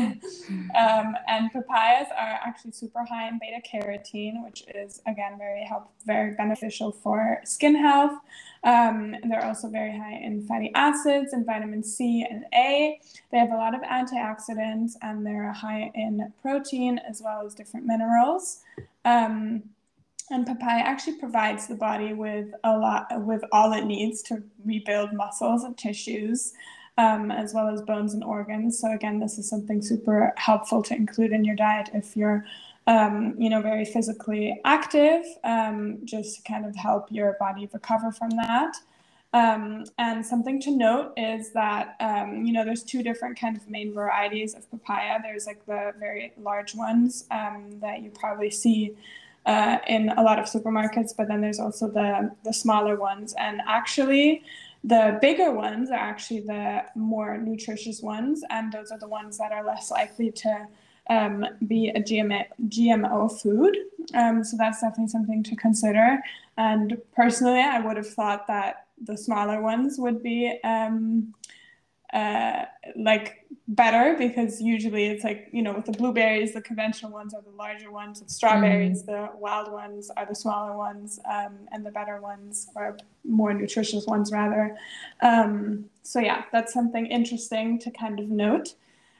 um, and papayas are actually super high in beta carotene, which is again very help very beneficial for skin health. Um, they're also very high in fatty acids and vitamin C and A. They have a lot of antioxidants and they're high in protein as well as different minerals. Um, and papaya actually provides the body with a lot, with all it needs to rebuild muscles and tissues, um, as well as bones and organs. So again, this is something super helpful to include in your diet if you're, um, you know, very physically active, um, just to kind of help your body recover from that. Um, and something to note is that, um, you know, there's two different kind of main varieties of papaya. There's like the very large ones um, that you probably see uh, in a lot of supermarkets, but then there's also the, the smaller ones. And actually, the bigger ones are actually the more nutritious ones, and those are the ones that are less likely to um, be a G M O food. Um, so that's definitely something to consider. And personally, I would have thought that the smaller ones would be um, uh, like better because usually it's like, you know, with the blueberries, the conventional ones are the larger ones, with strawberries, Mm-hmm. the wild ones are the smaller ones, um, and the better ones or more nutritious ones rather. Um, so yeah, that's something interesting to kind of note.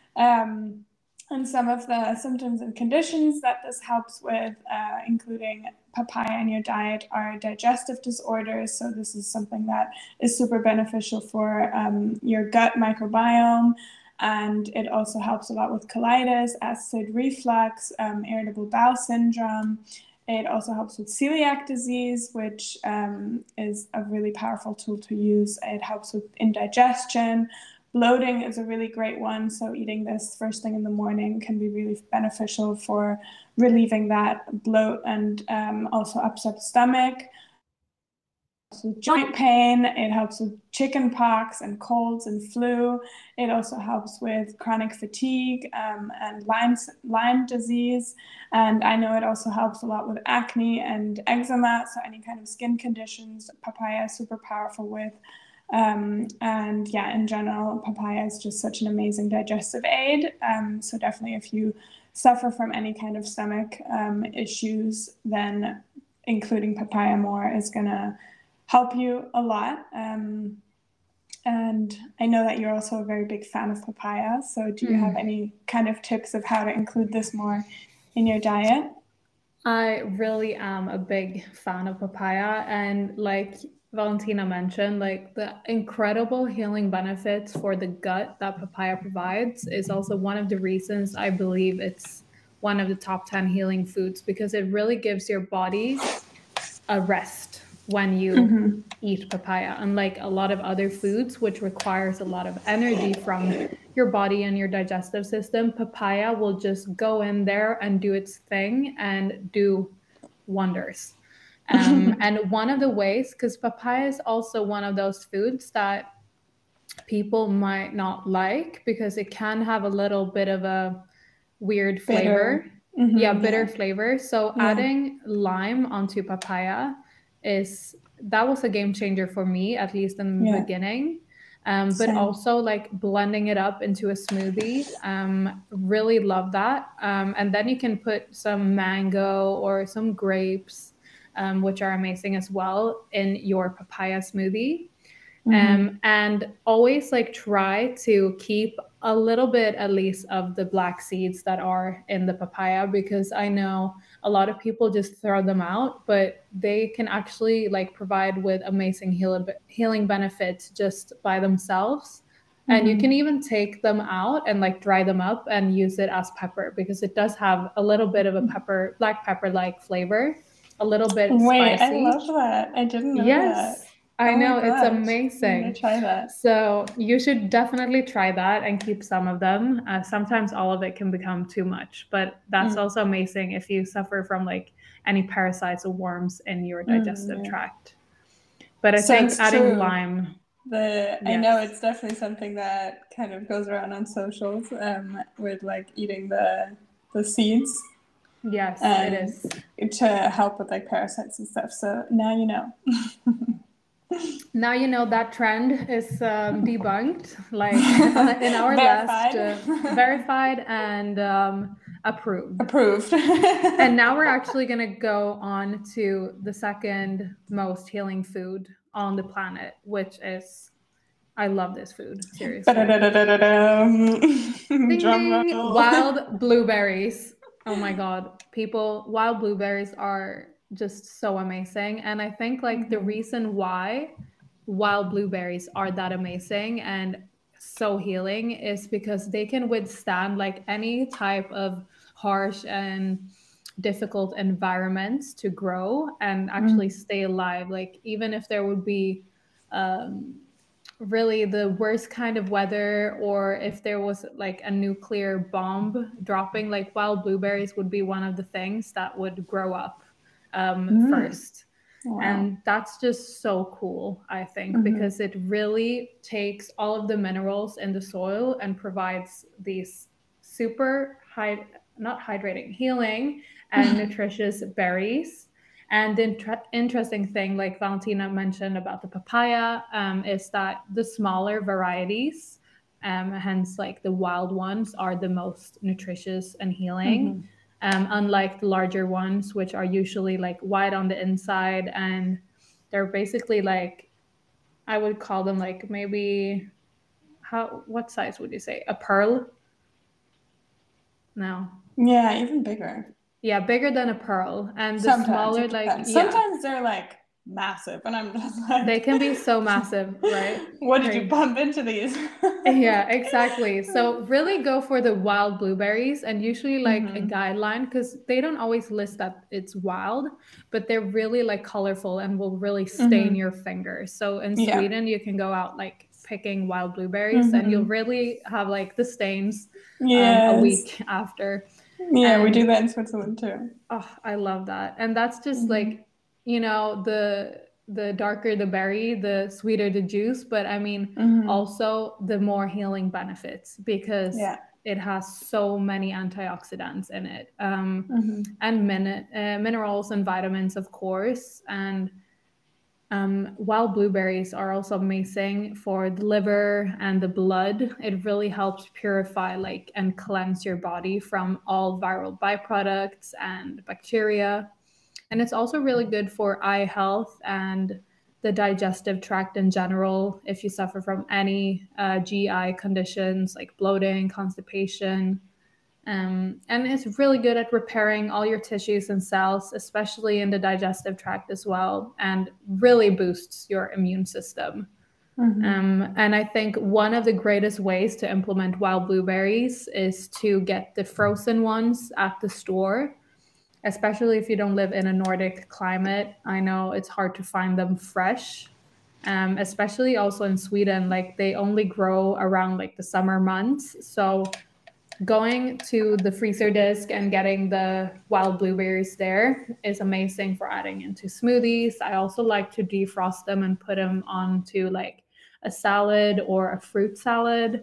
Um, and some of the symptoms and conditions that this helps with, uh, including papaya in your diet, are digestive disorders. So this is something that is super beneficial for um, your gut microbiome. And it also helps a lot with colitis, acid reflux, um, irritable bowel syndrome. It also helps with celiac disease, which um, is a really powerful tool to use. It helps with indigestion. Bloating is a really great one. So eating this first thing in the morning can be really beneficial for relieving that bloat and um, also upset stomach. With joint pain, it helps with chicken pox and colds and flu. It also helps with chronic fatigue um, and Lyme, Lyme disease. And I know it also helps a lot with acne and eczema. So any kind of skin conditions, papaya is super powerful with. Um, and yeah, in general, papaya is just such an amazing digestive aid. Um, so definitely if you suffer from any kind of stomach um, issues, then including papaya more is going to help you a lot. Um, and I know that you're also a very big fan of papaya. So do you have Mm. any kind of tips of how to include this more in your diet? I really am a big fan of papaya. And like Valentina mentioned, like the incredible healing benefits for the gut that papaya provides is also one of the reasons I believe it's one of the top ten healing foods because it really gives your body a rest when you Mm-hmm. eat papaya, unlike a lot of other foods, which requires a lot of energy from your body and your digestive system. Papaya will just go in there and do its thing and do wonders. Um, and one of the ways, because papaya is also one of those foods that people might not like because it can have a little bit of a weird Bitter. flavor. Mm-hmm, yeah, bitter yeah. flavor. So Yeah. adding lime onto papaya is that was a game changer for me, at least in the Yeah. beginning. Um, but Same. also like blending it up into a smoothie. Um, really love that. Um, and then you can put some mango or some grapes, um, which are amazing as well, in your papaya smoothie. Mm-hmm. Um, and always like try to keep a little bit at least of the black seeds that are in the papaya, because I know a lot of people just throw them out, but they can actually like provide with amazing healing healing benefits just by themselves. And you Mm-hmm. can even take them out and like dry them up and use it as pepper, because it does have a little bit of a pepper, black pepper like flavor, a little bit Wait, I love spicy. that. I didn't know that. Yes, I Oh my know, it's gosh. I'm gonna amazing. try that. So you should definitely try that and keep some of them. Uh, sometimes all of it can become too much, but that's Mm. also amazing if you suffer from like any parasites or worms in your Mm, digestive yeah. tract. But I So think it's adding true. lime, The I know yes, it's definitely something that kind of goes around on socials, um, with like eating the the seeds, yes, it and is. to help with like parasites and stuff. So now you know. Now you know that trend is um, debunked, like in our last Verified. uh, verified and um, approved. Approved. And now we're actually going to go on to the second most healing food on the planet, which is, I love this food, seriously. Ding Drum ding, roll. wild blueberries. Oh my God, people, wild blueberries are just so amazing. And I think like the Mhm. reason why wild blueberries are that amazing and so healing is because they can withstand like any type of harsh and difficult environments to grow and actually Mm. stay alive. Like even if there would be um, really the worst kind of weather, or if there was like a nuclear bomb dropping, like wild blueberries would be one of the things that would grow up um, Mm. first. Wow. And that's just so cool, I think, Hmm. because it really takes all of the minerals in the soil and provides these super high, not hydrating, healing and nutritious berries. And the inter- interesting thing, like Valentina mentioned about the papaya, um, is that the smaller varieties, um, hence like the wild ones, are the most nutritious and healing. Hmm. Um, unlike the larger ones, which are usually like white on the inside, and they're basically like, I would call them like maybe, how, what size would you say? A pearl? No. Yeah, even bigger. Yeah, bigger than a pearl. And the Sometimes smaller, it like, depends. yeah, Sometimes they're like massive, and I'm just they like, can be so massive, right? what did you Crazy. bump into these? Yeah, exactly. So really go for the wild blueberries, and usually like a Hmm. guideline, because they don't always list that it's wild, but they're really like colorful and will really stain Hmm. your fingers. So in Yeah. Sweden, you can go out like picking wild blueberries and you'll Hmm. really have like the stains um, a Yes. week after. Yeah, we do And that in Switzerland too. oh, I love that. And that's just Hmm. like, you know, the the darker the berry, the sweeter the juice, but I mean Hmm. also the more healing benefits, because Yeah. it has so many antioxidants in it. Um, Hmm. and min- uh, minerals and vitamins, of course. And um, wild blueberries are also amazing for the liver and the blood. It really helps purify, like, and cleanse your body from all viral byproducts and bacteria. And it's also really good for eye health and the digestive tract in general. If you suffer from any uh, G I conditions like bloating, constipation, um, and it's really good at repairing all your tissues and cells, especially in the digestive tract as well, and really boosts your immune system. Hmm. Um, and I think one of the greatest ways to implement wild blueberries is to get the frozen ones at the store, especially if you don't live in a Nordic climate. I know it's hard to find them fresh. Um, especially also in Sweden, like they only grow around like the summer months. So going to the freezer disc and getting the wild blueberries there is amazing for adding into smoothies. I also like to defrost them and put them onto like a salad or a fruit salad.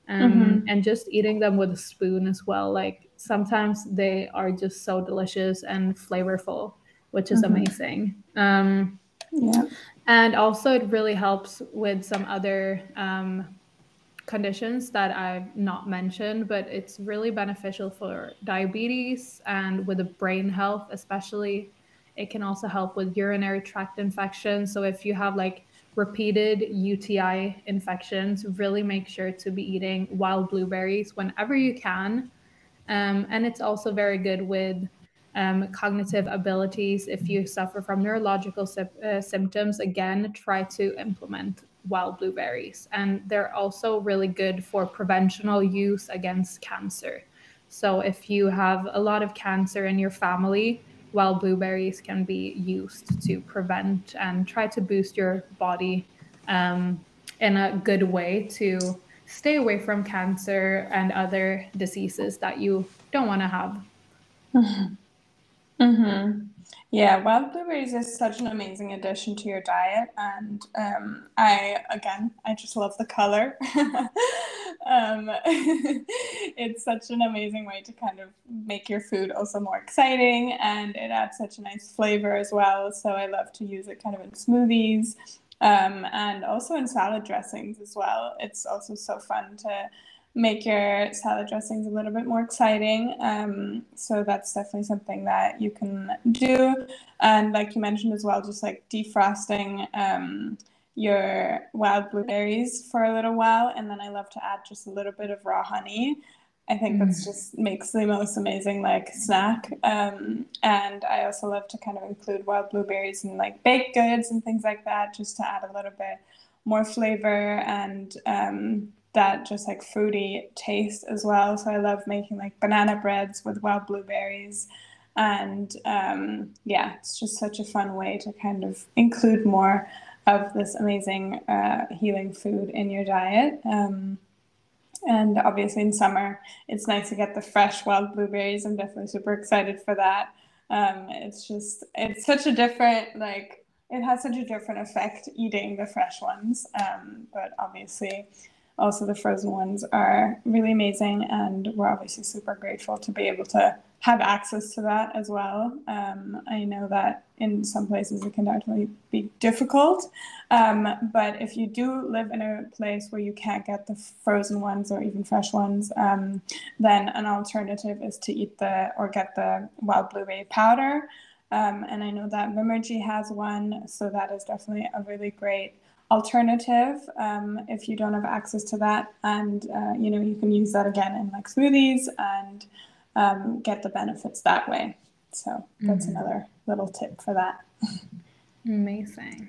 um, Mm-hmm. and just eating them with a spoon as well. Like sometimes they are just so delicious and flavorful, which is Mm-hmm. amazing. Um, Yeah. and also, it really helps with some other um, conditions that I've not mentioned, but it's really beneficial for diabetes and with the brain health, especially. It can also help with urinary tract infections. So if you have like repeated U T I infections, really make sure to be eating wild blueberries whenever you can. Um, and it's also very good with um, cognitive abilities. If you suffer from neurological sy- uh, symptoms, again, try to implement wild blueberries. And they're also really good for preventional use against cancer. So if you have a lot of cancer in your family, wild blueberries can be used to prevent and try to boost your body um, in a good way to stay away from cancer and other diseases that you don't want to have. Mm-hmm. Yeah, wild blueberries is such an amazing addition to your diet, and um, I again, I just love the color. um, it's such an amazing way to kind of make your food also more exciting, and it adds such a nice flavor as well. So I love to use it kind of in smoothies, um, and also in salad dressings as well. It's also so fun to make your salad dressings a little bit more exciting. Um, so that's definitely something that you can do. And like you mentioned as well, just like defrosting um, your wild blueberries for a little while. And then I love to add just a little bit of raw honey. I think that's Mm. just makes the most amazing like snack. Um, and I also love to kind of include wild blueberries in like baked goods and things like that, just to add a little bit more flavor and um, that just like fruity taste as well. So I love making like banana breads with wild blueberries. And um, yeah, it's just such a fun way to kind of include more of this amazing uh, healing food in your diet. Um, and obviously in summer, it's nice to get the fresh wild blueberries. I'm definitely super excited for that. Um, it's just, it's such a different, like, it has such a different effect eating the fresh ones. Um, but obviously, also the frozen ones are really amazing. And we're obviously super grateful to be able to have access to that as well. Um, I know that in some places it can definitely be difficult. Um, but if you do live in a place where you can't get the frozen ones or even fresh ones, um, then an alternative is to eat the or get the wild blueberry powder. Um, and I know that Vimergy has one, so that is definitely a really great alternative um, if you don't have access to that. And uh, you know, you can use that again in like smoothies and um, get the benefits that way. So that's Mm. another little tip for that. Amazing.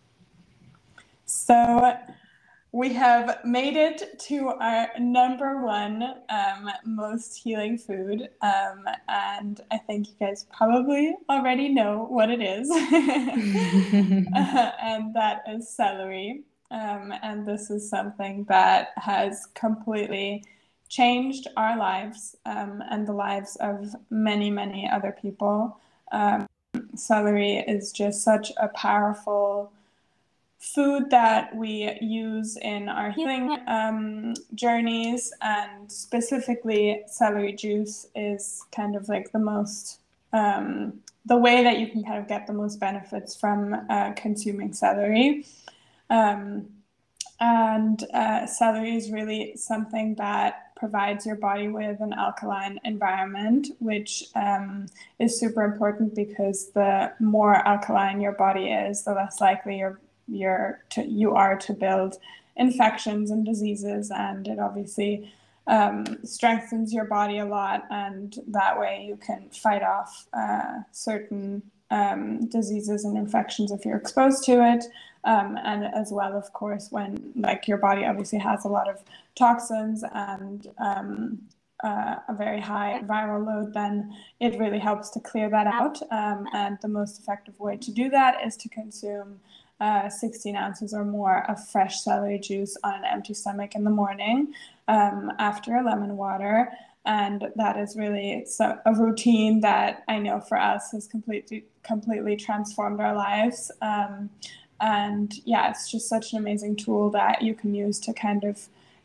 So we have made it to our number one um, most healing food. Um, and I think you guys probably already know what it is. uh, and that is celery. Um, and this is something that has completely changed our lives um, and the lives of many, many other people. Um, celery is just such a powerful food that we use in our healing um, journeys, and specifically celery juice is kind of like the most um, the way that you can kind of get the most benefits from uh, consuming celery. Um, and uh, celery is really something that provides your body with an alkaline environment, which um, is super important because the more alkaline your body is, the less likely you're, you're to, you are to build infections and diseases. And it obviously um, strengthens your body a lot. And that way you can fight off uh, certain um, diseases and infections if you're exposed to it. Um, and as well, of course, when like your body obviously has a lot of toxins and um, uh, a very high viral load, then it really helps to clear that out. Um, and the most effective way to do that is to consume uh, sixteen ounces or more of fresh celery juice on an empty stomach in the morning um, after a lemon water. And that is really a routine that I know for us has completely completely transformed our lives. Um, and yeah, it's just such an amazing tool that you can use to kind of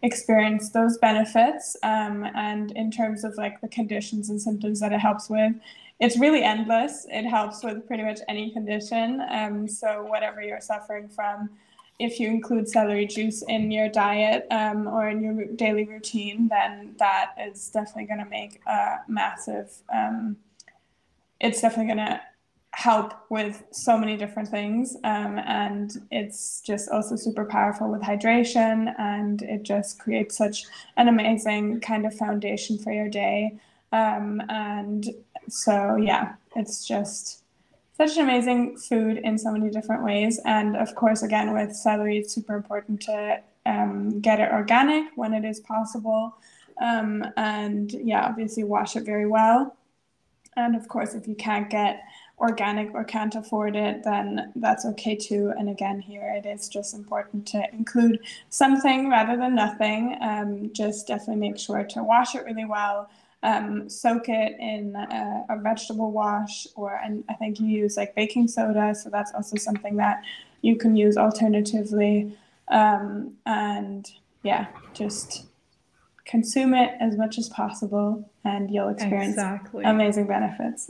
experience those benefits. Um, and in terms of like the conditions and symptoms that it helps with, it's really endless. It helps with pretty much any condition. Um, so whatever you're suffering from, if you include celery juice in your diet um, or in your daily routine, then that is definitely going to make a massive, um, it's definitely going to help with so many different things. Um, and it's just also super powerful with hydration, and it just creates such an amazing kind of foundation for your day. Um, and so, yeah, it's just such an amazing food in so many different ways. And of course, again, with celery, it's super important to um, get it organic when it is possible. Um, and yeah, obviously wash it very well. And of course, if you can't get organic or can't afford it, then that's okay too. And again, here it is just important to include something rather than nothing. Um, just definitely make sure to wash it really well. Um, soak it in a, a vegetable wash, or and I think you use like baking soda, so that's also something that you can use alternatively. Um, and yeah, just consume it as much as possible, and you'll experience exactly. amazing benefits.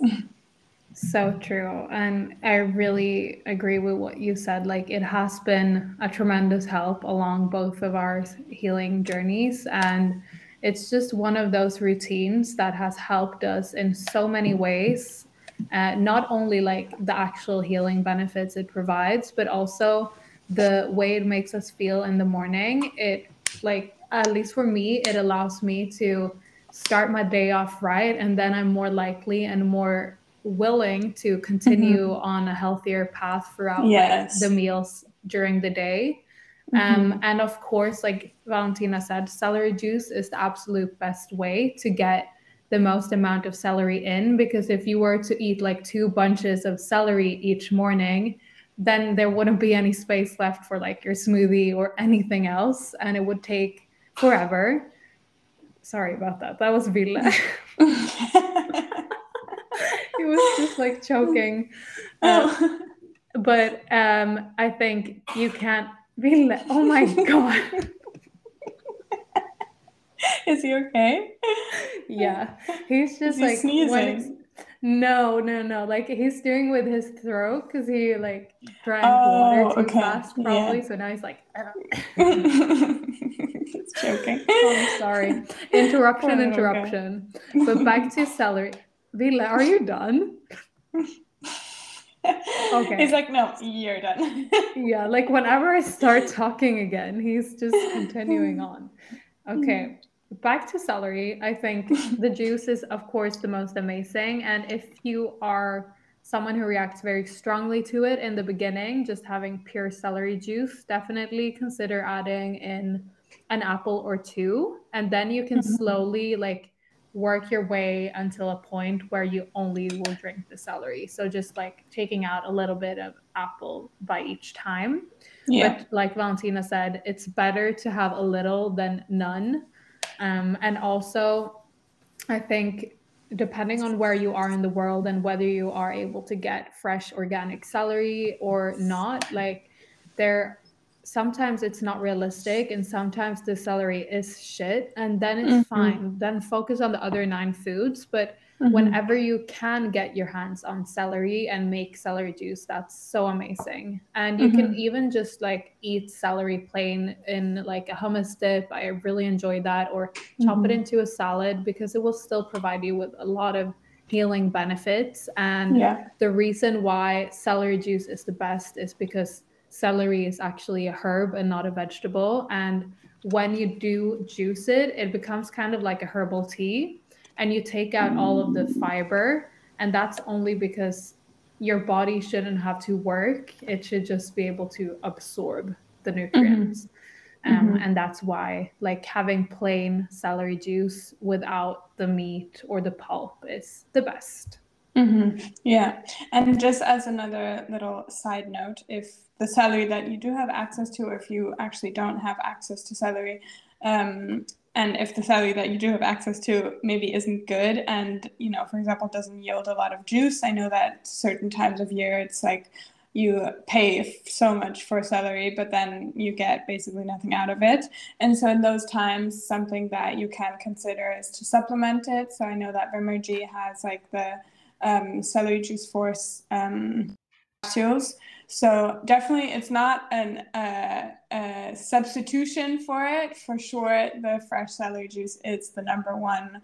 So true. And I really agree with what you said. Like, it has been a tremendous help along both of our healing journeys. And it's just one of those routines that has helped us in so many ways. Uh, not only like the actual healing benefits it provides, but also the way it makes us feel in the morning. It, like, at least for me, it allows me to start my day off right. And then I'm more likely and more willing to continue mm-hmm. on a healthier path throughout yes. like the meals during the day. Mm-hmm. Um, and of course, like Valentina said, celery juice is the absolute best way to get the most amount of celery in, because if you were to eat like two bunches of celery each morning, then there wouldn't be any space left for like your smoothie or anything else, and it would take forever. Sorry about that. That was Ville. He was just like choking. Uh, but um, I think you can't be. Le- oh my God. Is he okay? Yeah. He's just Is he like sneezing? No, no, no. Like, he's doing with his throat because he like drank oh, water too okay. fast, probably. Yeah. So now he's like. He's joking. Oh, I'm sorry. Interruption, interruption. But back to celery. Ville, are you done? Okay. He's like, no, you're done. Yeah, like whenever I start talking again, he's just continuing on. Okay, back to celery. I think the juice is, of course, the most amazing. And if you are someone who reacts very strongly to it in the beginning, just having pure celery juice, definitely consider adding in an apple or two. And then you can slowly like work your way until a point where you only will drink the celery. So just like taking out a little bit of apple by each time. Yeah. But like Valentina said, it's better to have a little than none. Um, and also, I think depending on where you are in the world and whether you are able to get fresh organic celery or not, like there sometimes it's not realistic, and sometimes the celery is shit, and then it's mm-hmm. fine. Then focus on the other nine foods. But mm-hmm. whenever you can get your hands on celery and make celery juice, that's so amazing. And you mm-hmm. can even just like eat celery plain in like a hummus dip. I really enjoy that. Or chop mm-hmm. it into a salad, because it will still provide you with a lot of healing benefits. And yeah. the reason why celery juice is the best is because celery is actually a herb and not a vegetable. And when you do juice it, it becomes kind of like a herbal tea, and you take out all of the fiber. And that's only because your body shouldn't have to work. It should just be able to absorb the nutrients. Mm-hmm. Um, mm-hmm. And that's why like having plain celery juice without the meat or the pulp is the best. Mm-hmm. Yeah. And just as another little side note, if the celery that you do have access to, or if you actually don't have access to celery, um, and if the celery that you do have access to maybe isn't good and, you know, for example, doesn't yield a lot of juice, I know that certain times of year it's like you pay f- so much for celery, but then you get basically nothing out of it. And so in those times, something that you can consider is to supplement it. So I know that Vimergy has like the um, Celery Juice Force um, capsules. So definitely it's not an, uh, a substitution for it. For sure, the fresh celery juice is the number one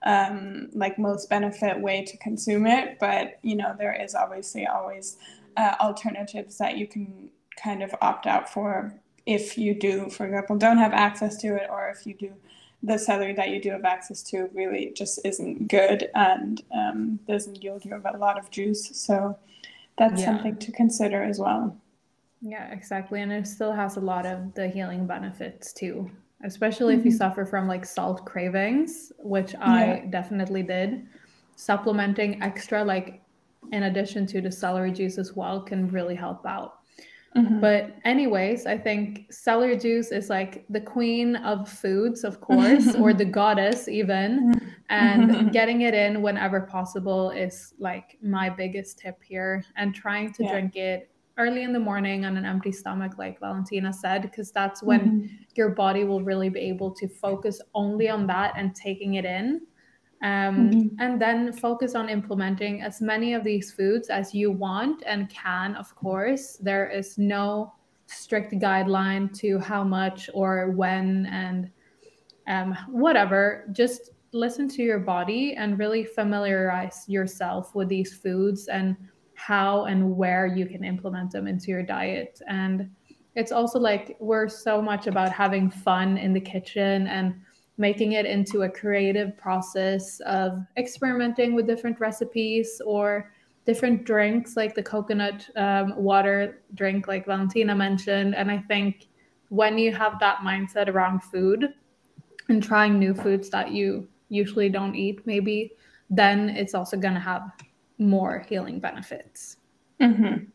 um, like most benefit way to consume it. But, you know, there is obviously always Uh, alternatives that you can kind of opt out for if you do, for example, don't have access to it, or if you do, the celery that you do have access to really just isn't good and um, doesn't yield you a lot of juice. So that's yeah. something to consider as well. Yeah, exactly. And it still has a lot of the healing benefits too, especially mm-hmm. if you suffer from like salt cravings, which I yeah. definitely did. Supplementing extra, like in addition to the celery juice as well, can really help out. Mm-hmm. But anyways, I think celery juice is like the queen of foods, of course, or the goddess even. And getting it in whenever possible is like my biggest tip here. And trying to yeah. drink it early in the morning on an empty stomach, like Valentina said, because that's when mm-hmm. your body will really be able to focus only on that and taking it in. Um, mm-hmm. And then focus on implementing as many of these foods as you want and can, of course. There is no strict guideline to how much or when and um, whatever. Just listen to your body and really familiarize yourself with these foods and how and where you can implement them into your diet. And it's also like we're so much about having fun in the kitchen and making it into a creative process of experimenting with different recipes or different drinks, like the coconut um, water drink, like Valentina mentioned. And I think when you have that mindset around food and trying new foods that you usually don't eat, maybe, then it's also going to have more healing benefits. Mm-hmm.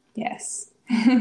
Yes.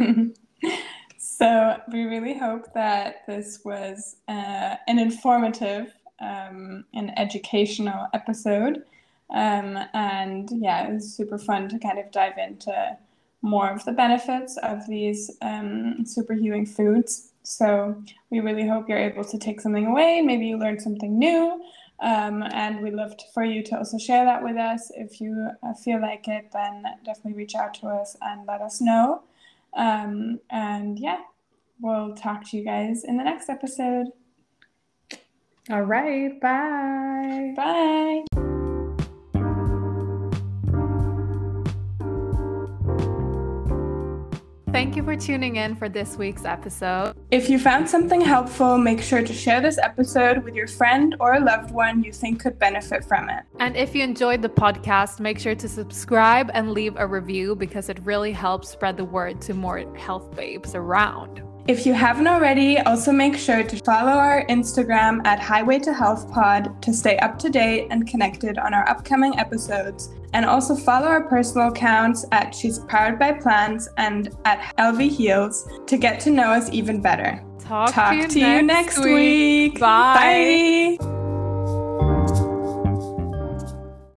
So we really hope that this was uh, an informative um, and educational episode. Um, and yeah, it was super fun to kind of dive into more of the benefits of these um, super healing foods. So we really hope you're able to take something away. Maybe you learned something new. Um, and we'd love to, for you to also share that with us. If you uh, feel like it, then definitely reach out to us and let us know. Um, and yeah, we'll talk to you guys in the next episode. All right. Bye. Bye. Thank you for tuning in for this week's episode. If you found something helpful, make sure to share this episode with your friend or a loved one you think could benefit from it. And if you enjoyed the podcast, make sure to subscribe and leave a review because it really helps spread the word to more health babes around. If you haven't already, also make sure to follow our Instagram at Highway to Health Pod to stay up to date and connected on our upcoming episodes. And also follow our personal accounts at She's Powered by Plants and at L V Heals to get to know us even better. Talk, Talk to you, to next, you next week. week. Bye. Bye.